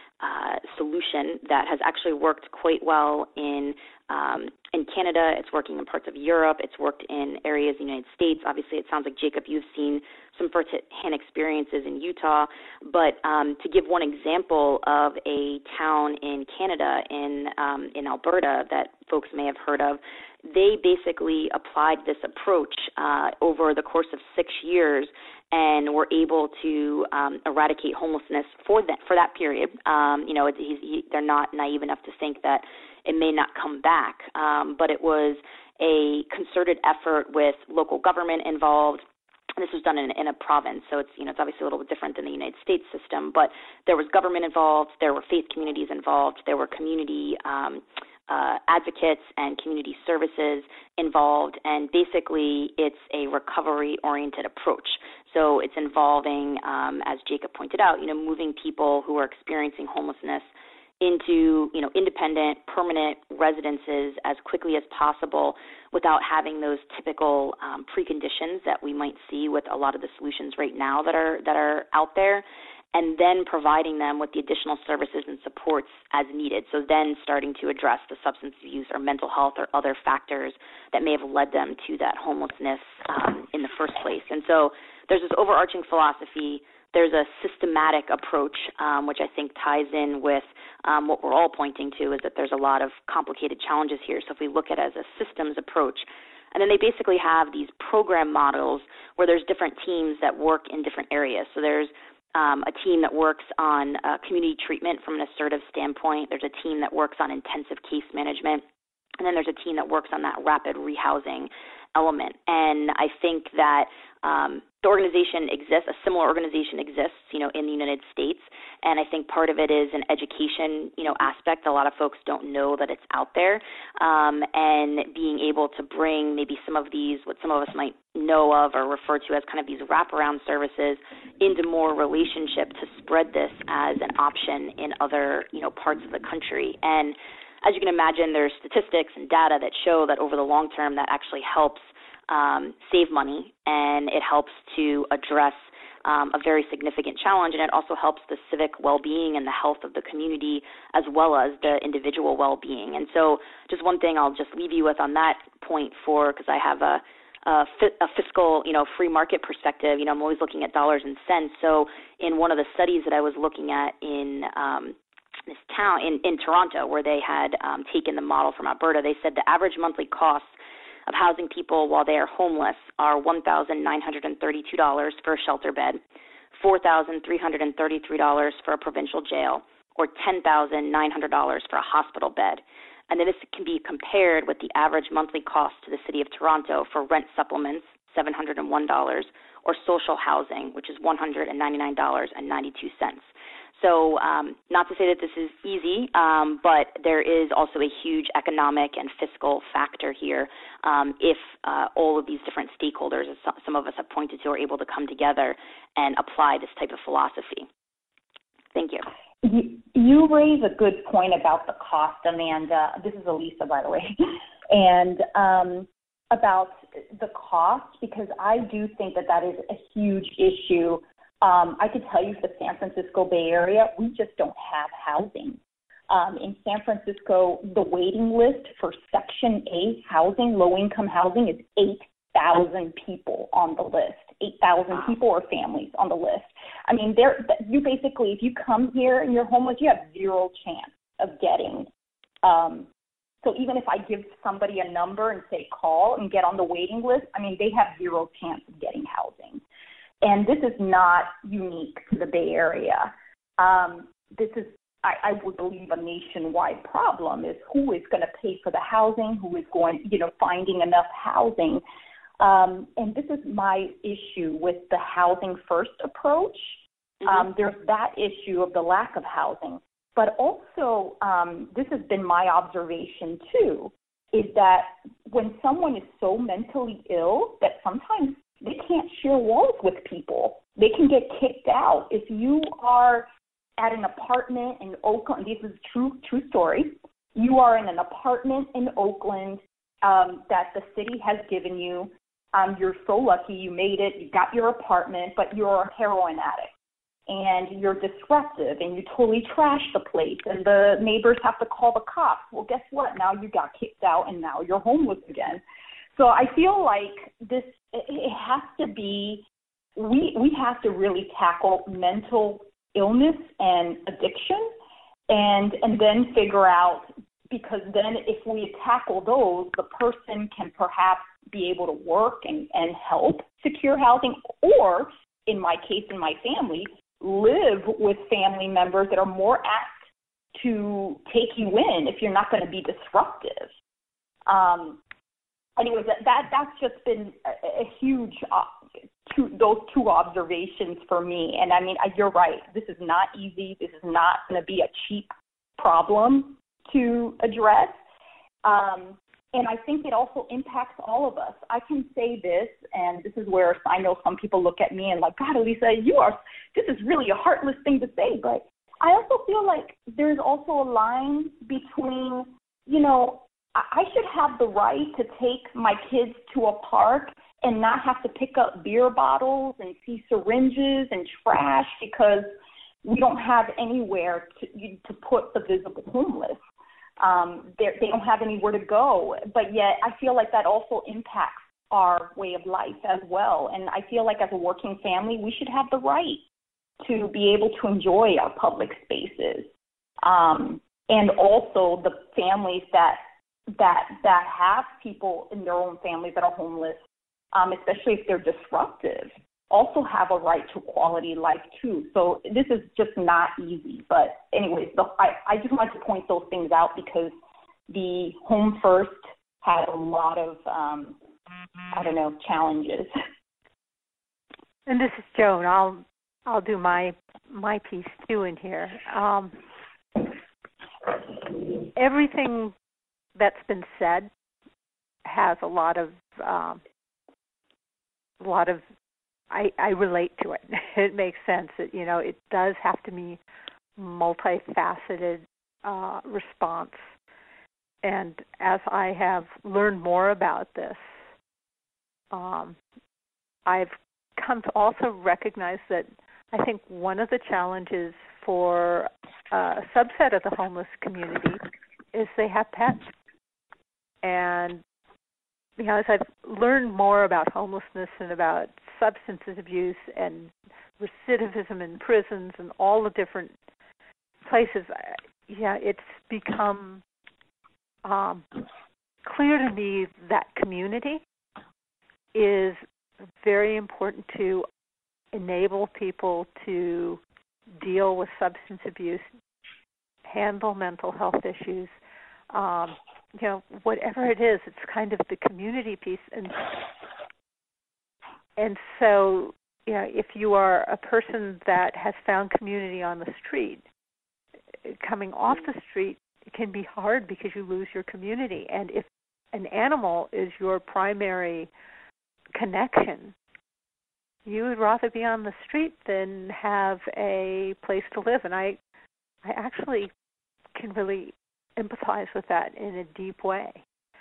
solution that has actually worked quite well in Canada. It's working in parts of Europe. It's worked in areas in the United States. Obviously, it sounds like, Jacob, you've seen some first-hand experiences in Utah. But to give one example of a town in Canada, in Alberta, that folks may have heard of, they basically applied this approach over the course of 6 years and were able to eradicate homelessness for that period. They're not naive enough to think that it may not come back, but it was a concerted effort with local government involved. This was done in a province, so it's obviously a little bit different than the United States system. But there was government involved, there were faith communities involved, there were community advocates and community services involved, and basically it's a recovery-oriented approach. So it's involving, as Jacob pointed out, moving people who are experiencing homelessness into, independent, permanent residences as quickly as possible without having those typical preconditions that we might see with a lot of the solutions right now that are out there, and then providing them with the additional services and supports as needed. So then starting to address the substance abuse or mental health or other factors that may have led them to that homelessness in the first place. And so there's this overarching philosophy. There's a systematic approach, which I think ties in with what we're all pointing to, is that there's a lot of complicated challenges here. So if we look at it as a systems approach, and then they basically have these program models where there's different teams that work in different areas. So there's a team that works on community treatment from an assertive standpoint. There's a team that works on intensive case management. And then there's a team that works on that rapid rehousing element. And I think that the organization exists, a similar organization exists, in the United States. And I think part of it is an education, aspect. A lot of folks don't know that it's out there. And being able to bring maybe some of these, what some of us might know of or refer to as kind of these wraparound services, into more relationship to spread this as an option in other, parts of the country. And as you can imagine, there's statistics and data that show that over the long term that actually helps save money, and it helps to address a very significant challenge, and it also helps the civic well-being and the health of the community as well as the individual well-being. And so just one thing I'll just leave you with on that point, because I have a fiscal, free market perspective. I'm always looking at dollars and cents. So in one of the studies that I was looking at in this town in Toronto, where they had taken the model from Alberta, they said the average monthly costs of housing people while they are homeless are $1,932 for a shelter bed, $4,333 for a provincial jail, or $10,900 for a hospital bed. And then this can be compared with the average monthly cost to the City of Toronto for rent supplements, $701, or social housing, which is $199.92. So not to say that this is easy, but there is also a huge economic and fiscal factor here if all of these different stakeholders, as some of us have pointed to, are able to come together and apply this type of philosophy. Thank you. You raise a good point about the cost, Amanda. This is Elisa, by the way, and about the cost, because I do think that is a huge issue. I could tell you for the San Francisco Bay Area, we just don't have housing. In San Francisco, the waiting list for Section A housing, low-income housing, is 8,000 people on the list. 8,000 people or families on the list. I mean, you basically, if you come here and you're homeless, you have zero chance of getting. So even if I give somebody a number and say call and get on the waiting list, I mean, they have zero chance of getting housing. And this is not unique to the Bay Area. This is, I would believe, a nationwide problem, is who is going to pay for the housing, who is going, finding enough housing. And this is my issue with the housing first approach. There's that issue of the lack of housing. But also, this has been my observation too, is that when someone is so mentally ill that sometimes they can't share walls with people. They can get kicked out. If you are at an apartment in Oakland, this is true story. You are in an apartment in Oakland that the city has given you. You're so lucky you made it, you got your apartment, but you're a heroin addict. And you're disruptive, and you totally trash the place, and the neighbors have to call the cops. Well, guess what? Now you got kicked out, and now you're homeless again. So I feel like this, it has to be, we have to really tackle mental illness and addiction, and then figure out, because then if we tackle those, the person can perhaps be able to work and help secure housing, or in my case, in my family, live with family members that are more apt to take you in if you're not going to be disruptive. Anyways, that's just been a huge, those two observations for me. And I mean, you're right. This is not easy. This is not going to be a cheap problem to address. And I think it also impacts all of us. I can say this, and this is where I know some people look at me and like, God, Elisa, this is really a heartless thing to say. But I also feel like there's also a line between, I should have the right to take my kids to a park and not have to pick up beer bottles and see syringes and trash because we don't have anywhere to put the visible homeless. They don't have anywhere to go, but yet I feel like that also impacts our way of life as well. And I feel like as a working family, we should have the right to be able to enjoy our public spaces. And also the families that have people in their own families that are homeless, especially if they're disruptive, also have a right to quality life too. So this is just not easy. But anyways, I just wanted to point those things out because the Home First had a lot of, challenges. And this is Joan. I'll do my piece too in here. Everything that's been said has a lot of I relate to it. It makes sense that, it does have to be multifaceted response. And as I have learned more about this, I've come to also recognize that I think one of the challenges for a subset of the homeless community is they have pets. And as I've learned more about homelessness and about substance abuse and recidivism in prisons and all the different places, it's become clear to me that community is very important to enable people to deal with substance abuse, handle mental health issues, whatever it is, it's kind of the community piece. And so, if you are a person that has found community on the street, coming off the street, it can be hard because you lose your community. And if an animal is your primary connection, you would rather be on the street than have a place to live. And I actually can really empathize with that in a deep way.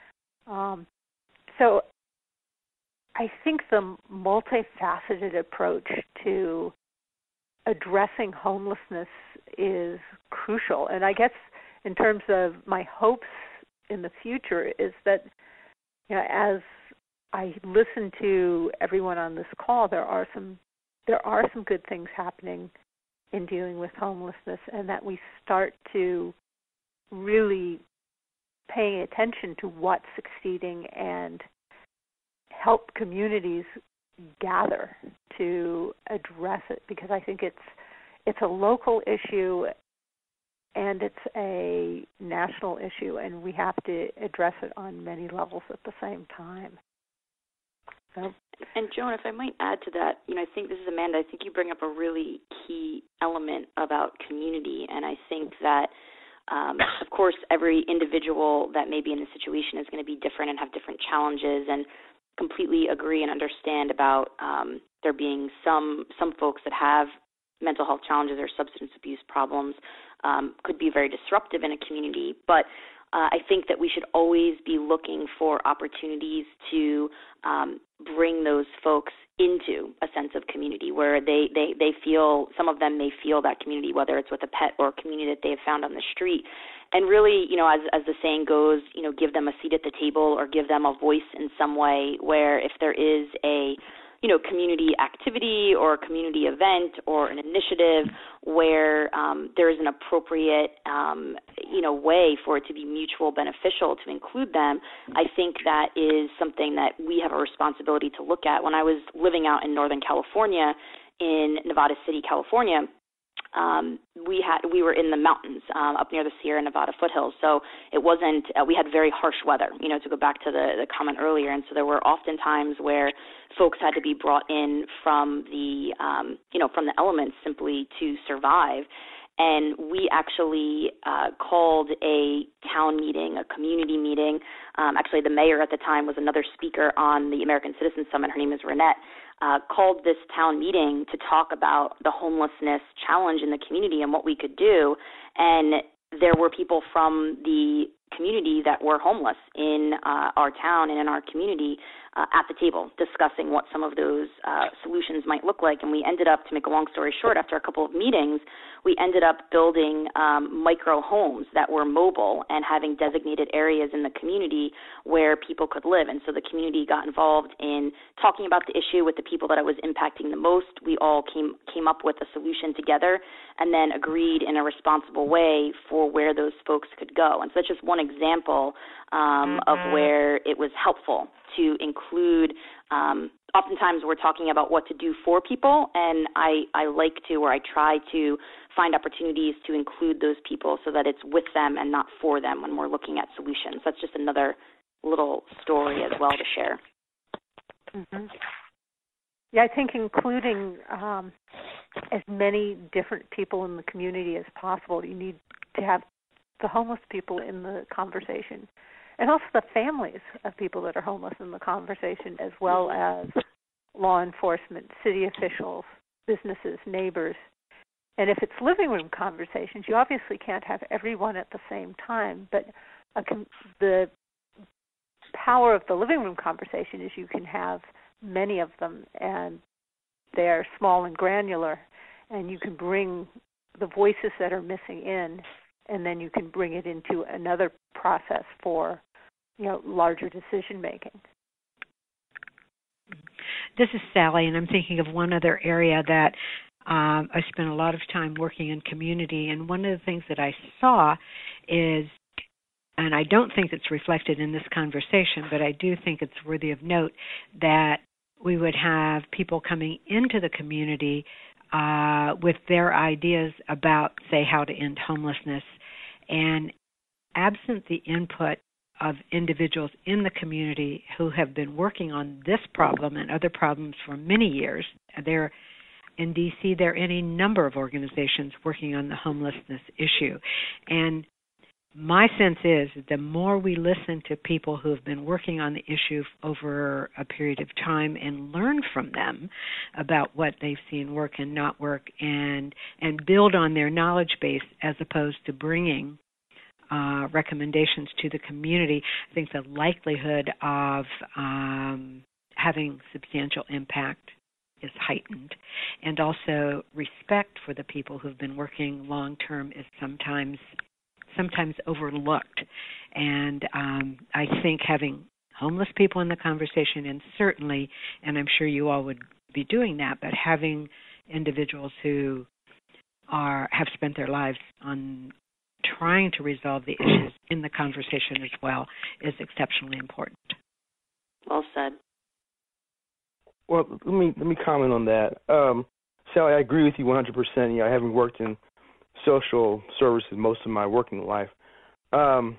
So I think the multifaceted approach to addressing homelessness is crucial. And I guess in terms of my hopes in the future is that, as I listen to everyone on this call, there are some good things happening in dealing with homelessness, and that we start to really pay attention to what's succeeding and help communities gather to address it, because I think it's a local issue and it's a national issue, and we have to address it on many levels at the same time. So. And Joan, if I might add to that, I think this is Amanda. I think you bring up a really key element about community, and I think that, of course, every individual that may be in the situation is going to be different and have different challenges, and completely agree and understand about there being some folks that have mental health challenges or substance abuse problems could be very disruptive in a community. But I think that we should always be looking for opportunities to bring those folks into a sense of community where they feel, some of them may feel that community, whether it's with a pet or a community that they have found on the street. And really, as the saying goes, give them a seat at the table or give them a voice in some way where if there is a community activity or a community event or an initiative where there is an appropriate, way for it to be mutual beneficial to include them, I think that is something that we have a responsibility to look at. When I was living out in Northern California, in Nevada City, California, we were in the mountains up near the Sierra Nevada foothills, so it wasn't. We had very harsh weather, to go back to the comment earlier, and so there were often times where folks had to be brought in from the from the elements simply to survive. And we actually called a town meeting, a community meeting. Actually, the mayor at the time was another speaker on the American Citizens Summit. Her name is Renette. Called this town meeting to talk about the homelessness challenge in the community and what we could do. And there were people from the community that were homeless in our town and in our community at the table discussing what some of those solutions might look like. And we ended up, to make a long story short, after a couple of meetings, we ended up building micro homes that were mobile and having designated areas in the community where people could live. And so the community got involved in talking about the issue with the people that it was impacting the most. We all came up with a solution together and then agreed in a responsible way for where those folks could go. And so that's just one example of where it was helpful to include. Oftentimes we're talking about what to do for people, and I like to, or I try to find opportunities to include those people so that it's with them and not for them when we're looking at solutions. That's just another little story as well to share. Mm-hmm. Yeah, I think including as many different people in the community as possible. You need to have the homeless people in the conversation, and also the families of people that are homeless in the conversation, as well as law enforcement, city officials, businesses, neighbors. And if it's living room conversations, you obviously can't have everyone at the same time, but the power of the living room conversation is you can have many of them, and they're small and granular, and you can bring the voices that are missing in, and then you can bring it into another process for, larger decision making. This is Sally, and I'm thinking of one other area that I spent a lot of time working in community, and one of the things that I saw is, and I don't think it's reflected in this conversation, but I do think it's worthy of note, that we would have people coming into the community with their ideas about, say, how to end homelessness, and absent the input of individuals in the community who have been working on this problem and other problems for many years. There, in D.C., there are any number of organizations working on the homelessness issue. And my sense is that the more we listen to people who have been working on the issue over a period of time and learn from them about what they've seen work and not work, and build on their knowledge base as opposed to bringing recommendations to the community, I think the likelihood of having substantial impact is heightened. And also respect for the people who've been working long-term is sometimes overlooked. And I think having homeless people in the conversation, and certainly, and I'm sure you all would be doing that, but having individuals who have spent their lives on trying to resolve the issues in the conversation as well is exceptionally important. Well said. Well, let me comment on that. Sally, I agree with you 100%. I haven't worked in social services most of my working life. The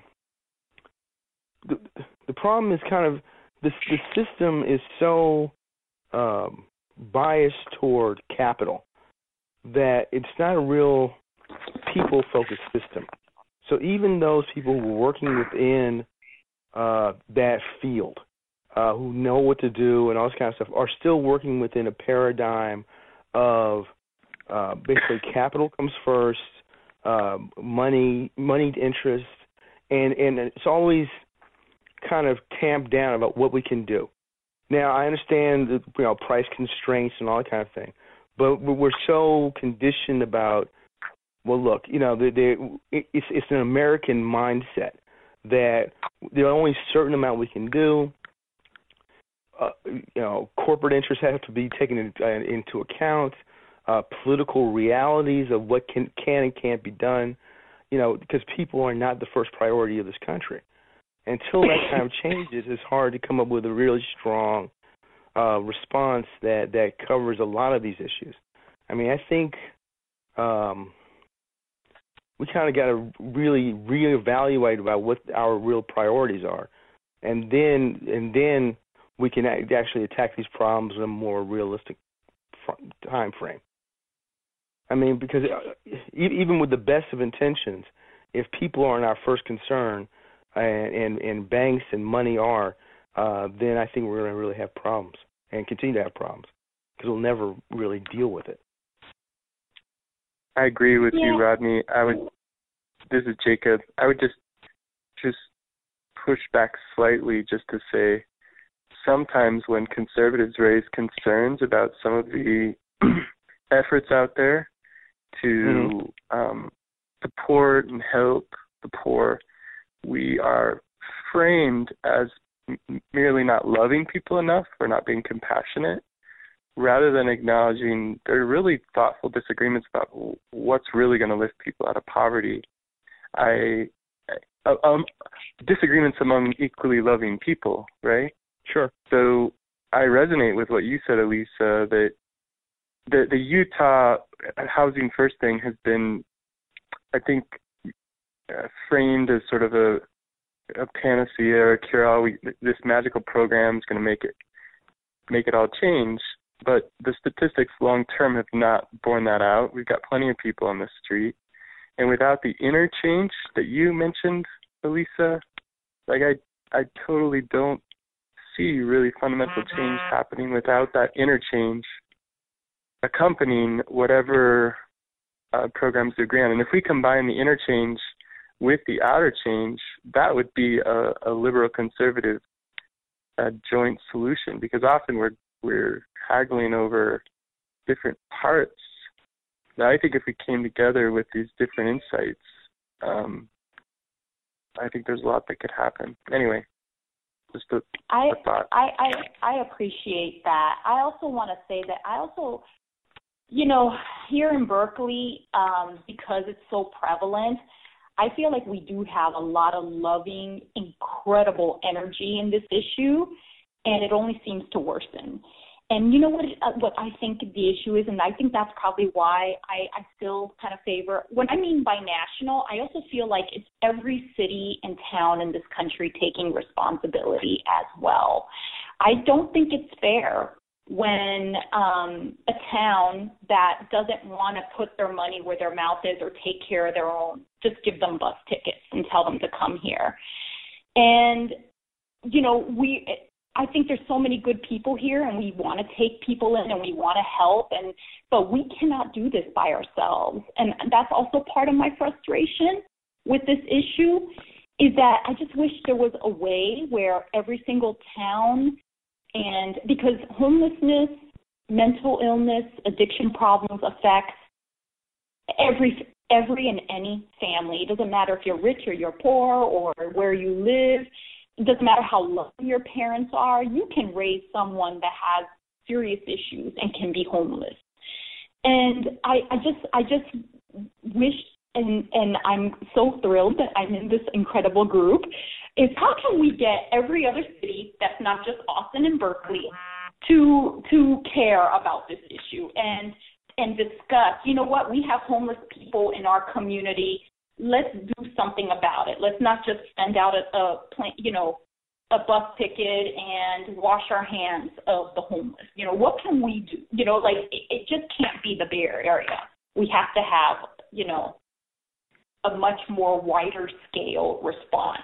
problem is kind of the system is so biased toward capital that it's not a real people-focused system. So even those people who are working within that field, who know what to do and all this kind of stuff, are still working within a paradigm of basically capital comes first, moneyed interest, and it's always kind of tamped down about what we can do. Now, I understand the price constraints and all that kind of thing, but we're so conditioned about, well, look, it's an American mindset that there's only a certain amount we can do. Corporate interests have to be taken into account. Political realities of what can and can't be done. Because people are not the first priority of this country. Until that kind of changes, it's hard to come up with a really strong response that covers a lot of these issues. I mean, I think we kind of got to really reevaluate about what our real priorities are, and then we can actually attack these problems in a more realistic time frame. I mean, because even with the best of intentions, if people aren't our first concern, and banks and money are, then I think we're going to really have problems and continue to have problems because we'll never really deal with it. I agree with you, Rodney. This is Jacob. I would just push back slightly just to say sometimes when conservatives raise concerns about some of the efforts out there to support and help the poor, we are framed as merely not loving people enough or not being compassionate, rather than acknowledging there are really thoughtful disagreements about what's really going to lift people out of poverty. Disagreements among equally loving people, right? Sure. So I resonate with what you said, Elisa, that the Utah Housing First thing has been, I think, framed as sort of a panacea or a cure-all. This magical program is going to make it all change. But the statistics long-term have not borne that out. We've got plenty of people on the street. And without the interchange that you mentioned, Elisa, like I totally don't see really fundamental change happening without that interchange accompanying whatever programs do grant. And if we combine the interchange with the outer change, that would be a liberal conservative joint solution, because often we're haggling over different parts. Now, I think if we came together with these different insights, I think there's a lot that could happen. Anyway, just a thought. I appreciate that. I also want to say that here in Berkeley, because it's so prevalent, I feel like we do have a lot of loving, incredible energy in this issue, and it only seems to worsen. And you know what I think the issue is, and I think that's probably why I still kind of favor, what I mean by national, I also feel like it's every city and town in this country taking responsibility as well. I don't think it's fair when a town that doesn't want to put their money where their mouth is or take care of their own, just give them bus tickets and tell them to come here. And, I think there's so many good people here, and we want to take people in and we want to help, but we cannot do this by ourselves. And that's also part of my frustration with this issue, is that I just wish there was a way where every single town, and because homelessness, mental illness, addiction problems affects every and any family. It doesn't matter if you're rich or you're poor or where you live. It doesn't matter how loving your parents are. You can raise someone that has serious issues and can be homeless. And I just wish, and I'm so thrilled that I'm in this incredible group, is how can we get every other city that's not just Austin and Berkeley to care about this issue and discuss, you know what, we have homeless people in our community. Let's do something about it. Let's not just send out a bus ticket and wash our hands of the homeless. What can we do? It just can't be the Bay Area. We have to have, a much more wider scale response.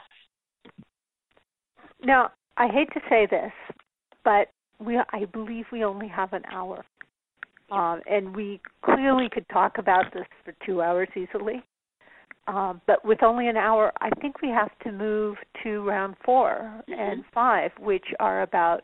Now, I hate to say this, but I believe we only have an hour. And we clearly could talk about this for 2 hours easily. But with only an hour, I think we have to move to round 4 and 5, which are about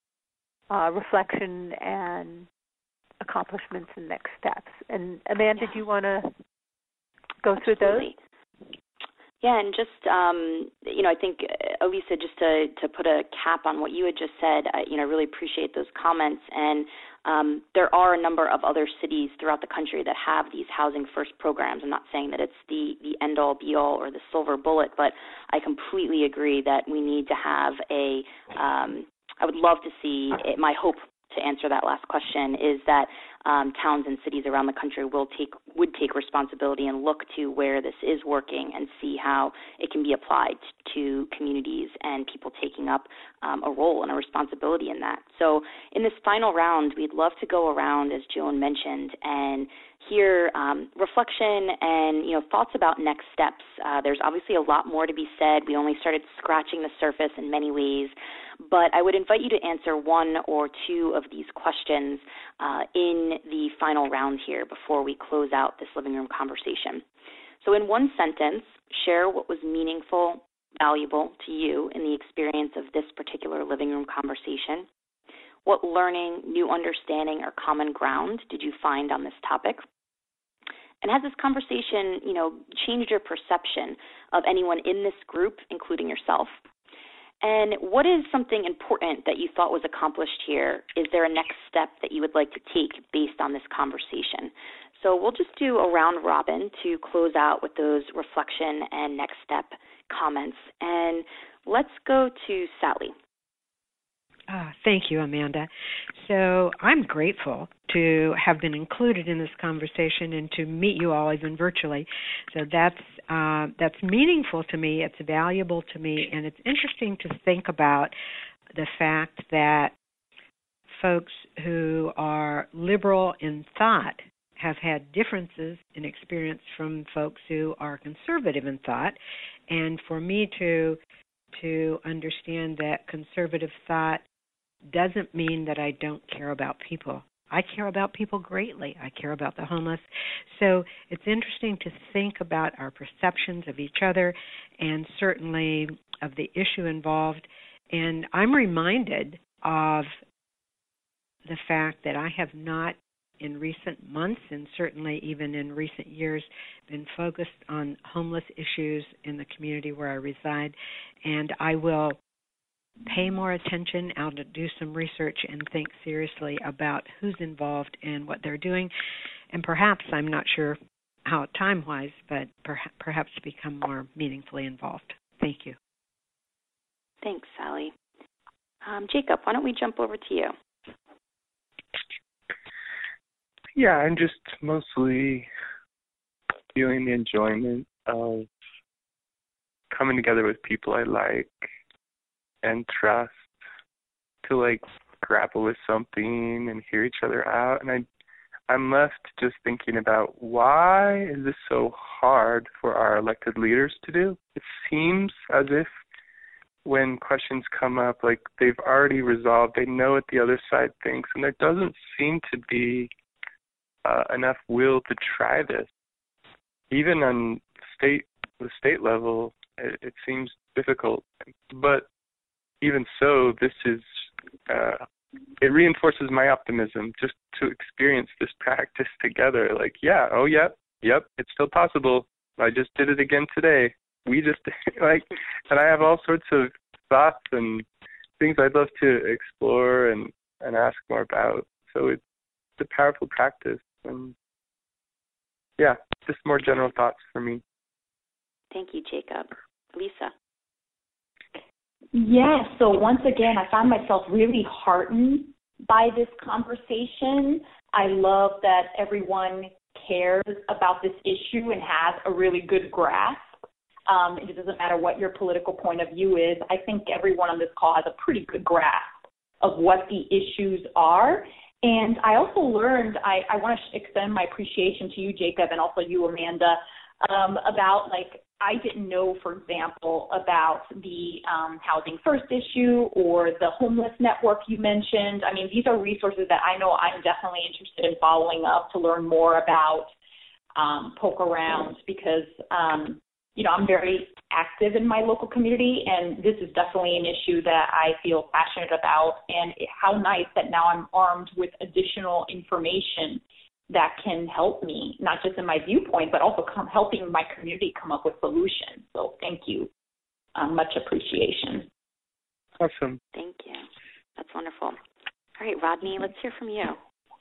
reflection and accomplishments and next steps. And Amanda, do you want to go through those? Yeah, and just, I think, Elisa, just to put a cap on what you had just said, I really appreciate those comments. And there are a number of other cities throughout the country that have these Housing First programs. I'm not saying that it's the end-all, be-all, or the silver bullet, but I completely agree that we need to have I would love to see, my hope to answer that last question is that towns and cities around the country would take responsibility and look to where this is working and see how it can be applied to communities and people taking up a role and a responsibility in that. So in this final round, we'd love to go around, as Joan mentioned, and hear reflection and thoughts about next steps. There's obviously a lot more to be said. We only started scratching the surface in many ways, but I would invite you to answer one or two of these questions in the final round here before we close out this living room conversation. So in one sentence, share what was meaningful, valuable to you in the experience of this particular living room conversation. What learning, new understanding, or common ground did you find on this topic? And has this conversation, changed your perception of anyone in this group, including yourself? And what is something important that you thought was accomplished here? Is there a next step that you would like to take based on this conversation? So we'll just do a round robin to close out with those reflection and next step comments. And let's go to Sally. Thank you, Amanda. So I'm grateful to have been included in this conversation and to meet you all even virtually. So that's meaningful to me. It's valuable to me, and it's interesting to think about the fact that folks who are liberal in thought have had differences in experience from folks who are conservative in thought, and for me to understand that conservative thought doesn't mean that I don't care about people. I care about people greatly. I care about the homeless. So it's interesting to think about our perceptions of each other and certainly of the issue involved. And I'm reminded of the fact that I have not in recent months and certainly even in recent years been focused on homeless issues in the community where I reside. And I will pay more attention, I'll do some research and think seriously about who's involved and what they're doing, and perhaps, I'm not sure how time-wise, but perhaps become more meaningfully involved. Thank you. Thanks, Sally. Jacob, why don't we jump over to you? Yeah, I'm just mostly feeling the enjoyment of coming together with people I like and trust to grapple with something and hear each other out. And I'm left just thinking about, why is this so hard for our elected leaders to do? It seems as if when questions come up, they've already resolved, they know what the other side thinks, and there doesn't seem to be enough will to try this. Even on the state level, it seems difficult. But even so, this is, it reinforces my optimism just to experience this practice together. Yep, it's still possible. I just did it again today. We just, and I have all sorts of thoughts and things I'd love to explore and ask more about. So it's a powerful practice. And yeah, just more general thoughts for me. Thank you, Jacob. Lisa. Yes, so once again, I found myself really heartened by this conversation. I love that everyone cares about this issue and has a really good grasp. It doesn't matter what your political point of view is. I think everyone on this call has a pretty good grasp of what the issues are. And I also learned, I want to extend my appreciation to you, Jacob, and also you, Amanda, about I didn't know, for example, about the Housing First issue or the homeless network you mentioned. I mean, these are resources that I know I'm definitely interested in following up to learn more about poke around because, I'm very active in my local community, and this is definitely an issue that I feel passionate about. And how nice that now I'm armed with additional information that can help me, not just in my viewpoint, but also helping my community come up with solutions. So thank you. Much appreciation. Awesome. Thank you. That's wonderful. All right, Rodney, let's hear from you.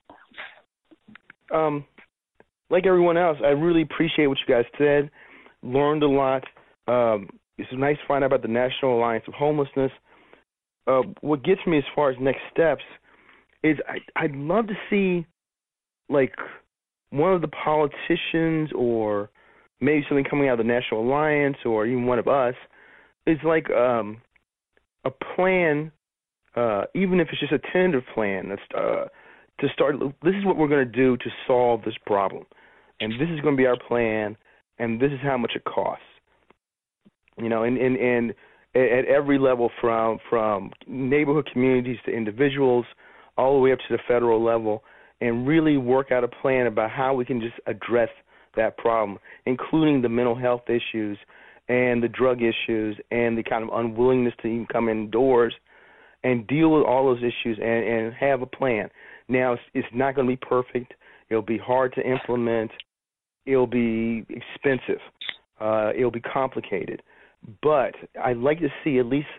Like everyone else, I really appreciate what you guys said. Learned a lot. It's nice to find out about the National Alliance of Homelessness. What gets me as far as next steps is I'd love to see, like, one of the politicians or maybe something coming out of the National Alliance or even one of us is like a plan, even if it's just a tentative plan, to start. This is what we're going to do to solve this problem, and this is going to be our plan, and this is how much it costs. And at every level, from neighborhood communities to individuals, all the way up to the federal level, and really work out a plan about how we can just address that problem, including the mental health issues and the drug issues and the kind of unwillingness to even come indoors and deal with all those issues and have a plan. Now, it's not going to be perfect. It'll be hard to implement. It'll be expensive. It'll be complicated. But I'd like to see at least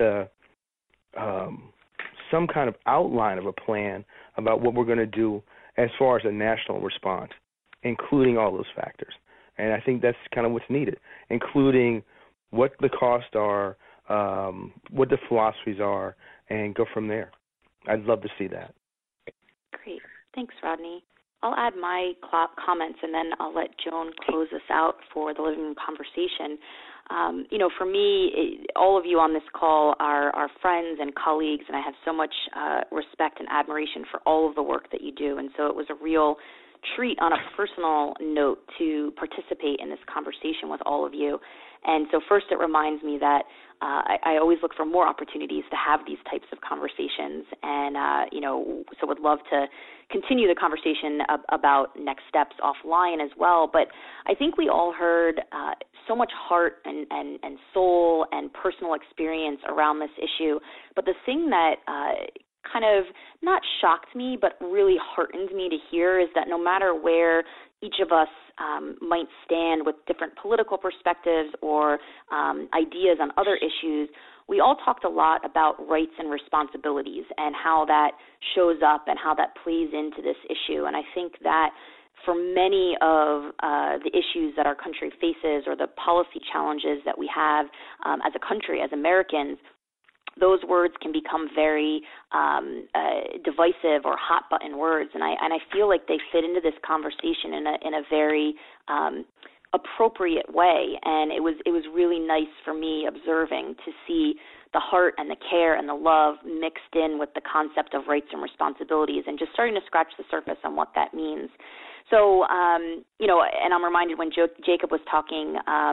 some kind of outline of a plan about what we're going to do as far as a national response, including all those factors. And I think that's kind of what's needed, including what the costs are, what the philosophies are, and go from there. I'd love to see that. Great. Thanks, Rodney. I'll add my comments, and then I'll let Joan close us out for the Living Room Conversation. For me, all of you on this call are friends and colleagues, and I have so much respect and admiration for all of the work that you do. And so it was a real treat on a personal note to participate in this conversation with all of you. And so first it reminds me that I always look for more opportunities to have these types of conversations, and, so would love to continue the conversation about next steps offline as well. But I think we all heard so much heart and soul and personal experience around this issue. But the thing that kind of not shocked me, but really heartened me to hear is that no matter where each of us might stand with different political perspectives or ideas on other issues, we all talked a lot about rights and responsibilities and how that shows up and how that plays into this issue. And I think that for many of the issues that our country faces or the policy challenges that we have as a country, as Americans, those words can become very divisive or hot-button words, and I feel like they fit into this conversation in a very appropriate way. And it was really nice for me observing to see the heart and the care and the love mixed in with the concept of rights and responsibilities, and just starting to scratch the surface on what that means. So, and I'm reminded when Jacob was talking,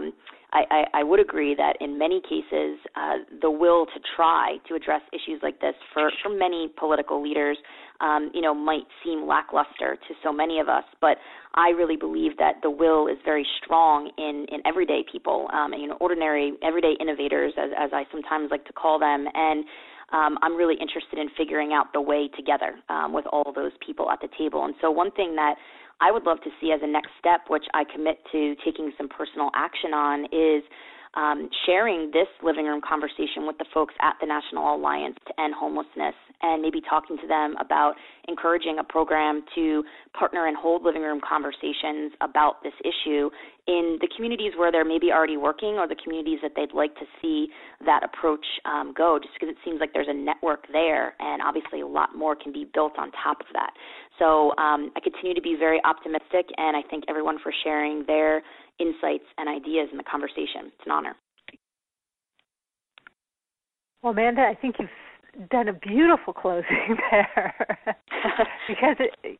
I would agree that in many cases, the will to try to address issues like this for many political leaders, might seem lackluster to so many of us. But I really believe that the will is very strong in everyday people, ordinary, everyday innovators, as I sometimes like to call them. And I'm really interested in figuring out the way together with all those people at the table. And so one thing that I would love to see as a next step, which I commit to taking some personal action on, is sharing this living room conversation with the folks at the National Alliance to End Homelessness, and maybe talking to them about encouraging a program to partner and hold living room conversations about this issue in the communities where they're maybe already working, or the communities that they'd like to see that approach go, just because it seems like there's a network there, and obviously a lot more can be built on top of that. So I continue to be very optimistic, and I thank everyone for sharing their insights and ideas in the conversation. It's an honor. Well, Amanda, I think you've done a beautiful closing there. Because,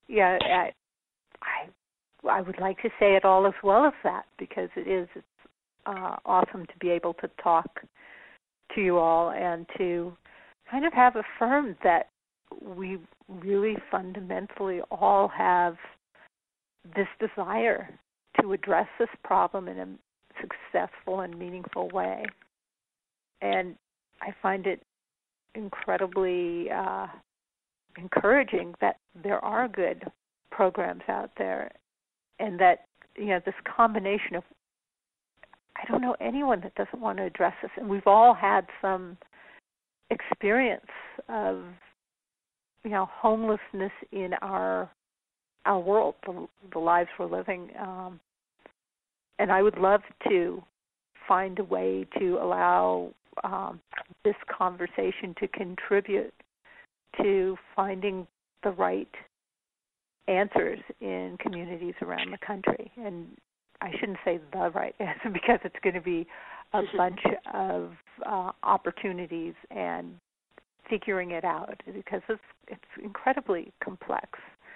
I would like to say it all as well as that, because it's awesome to be able to talk to you all and to kind of have affirmed that we really fundamentally all have this desire to address this problem in a successful and meaningful way. And I find it incredibly encouraging that there are good programs out there, and that, you know, this combination of, I don't know anyone that doesn't want to address this, and we've all had some experience of, you know, homelessness in our world, the lives we're living, and I would love to find a way to allow this conversation to contribute to finding the right answers in communities around the country. And I shouldn't say the right answer, because it's going to be a bunch of opportunities and figuring it out, because it's incredibly complex.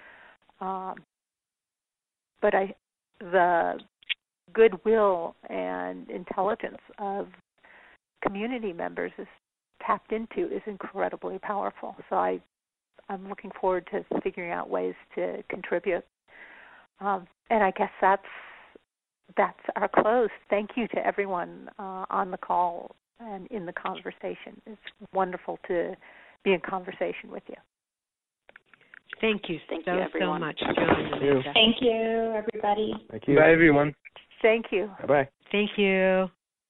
But the goodwill and intelligence of community members is tapped into is incredibly powerful. So I'm looking forward to figuring out ways to contribute. And I guess that's our close. Thank you to everyone on the call and in the conversation. It's wonderful to be in conversation with you. Thank you so much, John. Thank you, everybody. Thank you. Bye, everyone. Thank you. Bye-bye. Thank you.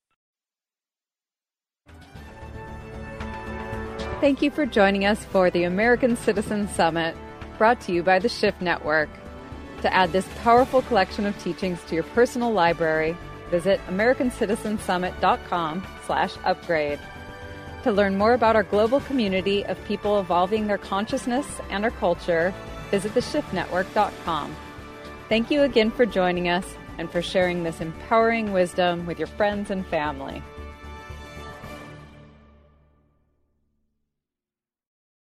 Thank you for joining us for the American Citizen Summit, brought to you by the Shift Network. To add this powerful collection of teachings to your personal library, visit americancitizensummit.com/upgrade. To learn more about our global community of people evolving their consciousness and our culture, visit theshiftnetwork.com. Thank you again for joining us and for sharing this empowering wisdom with your friends and family.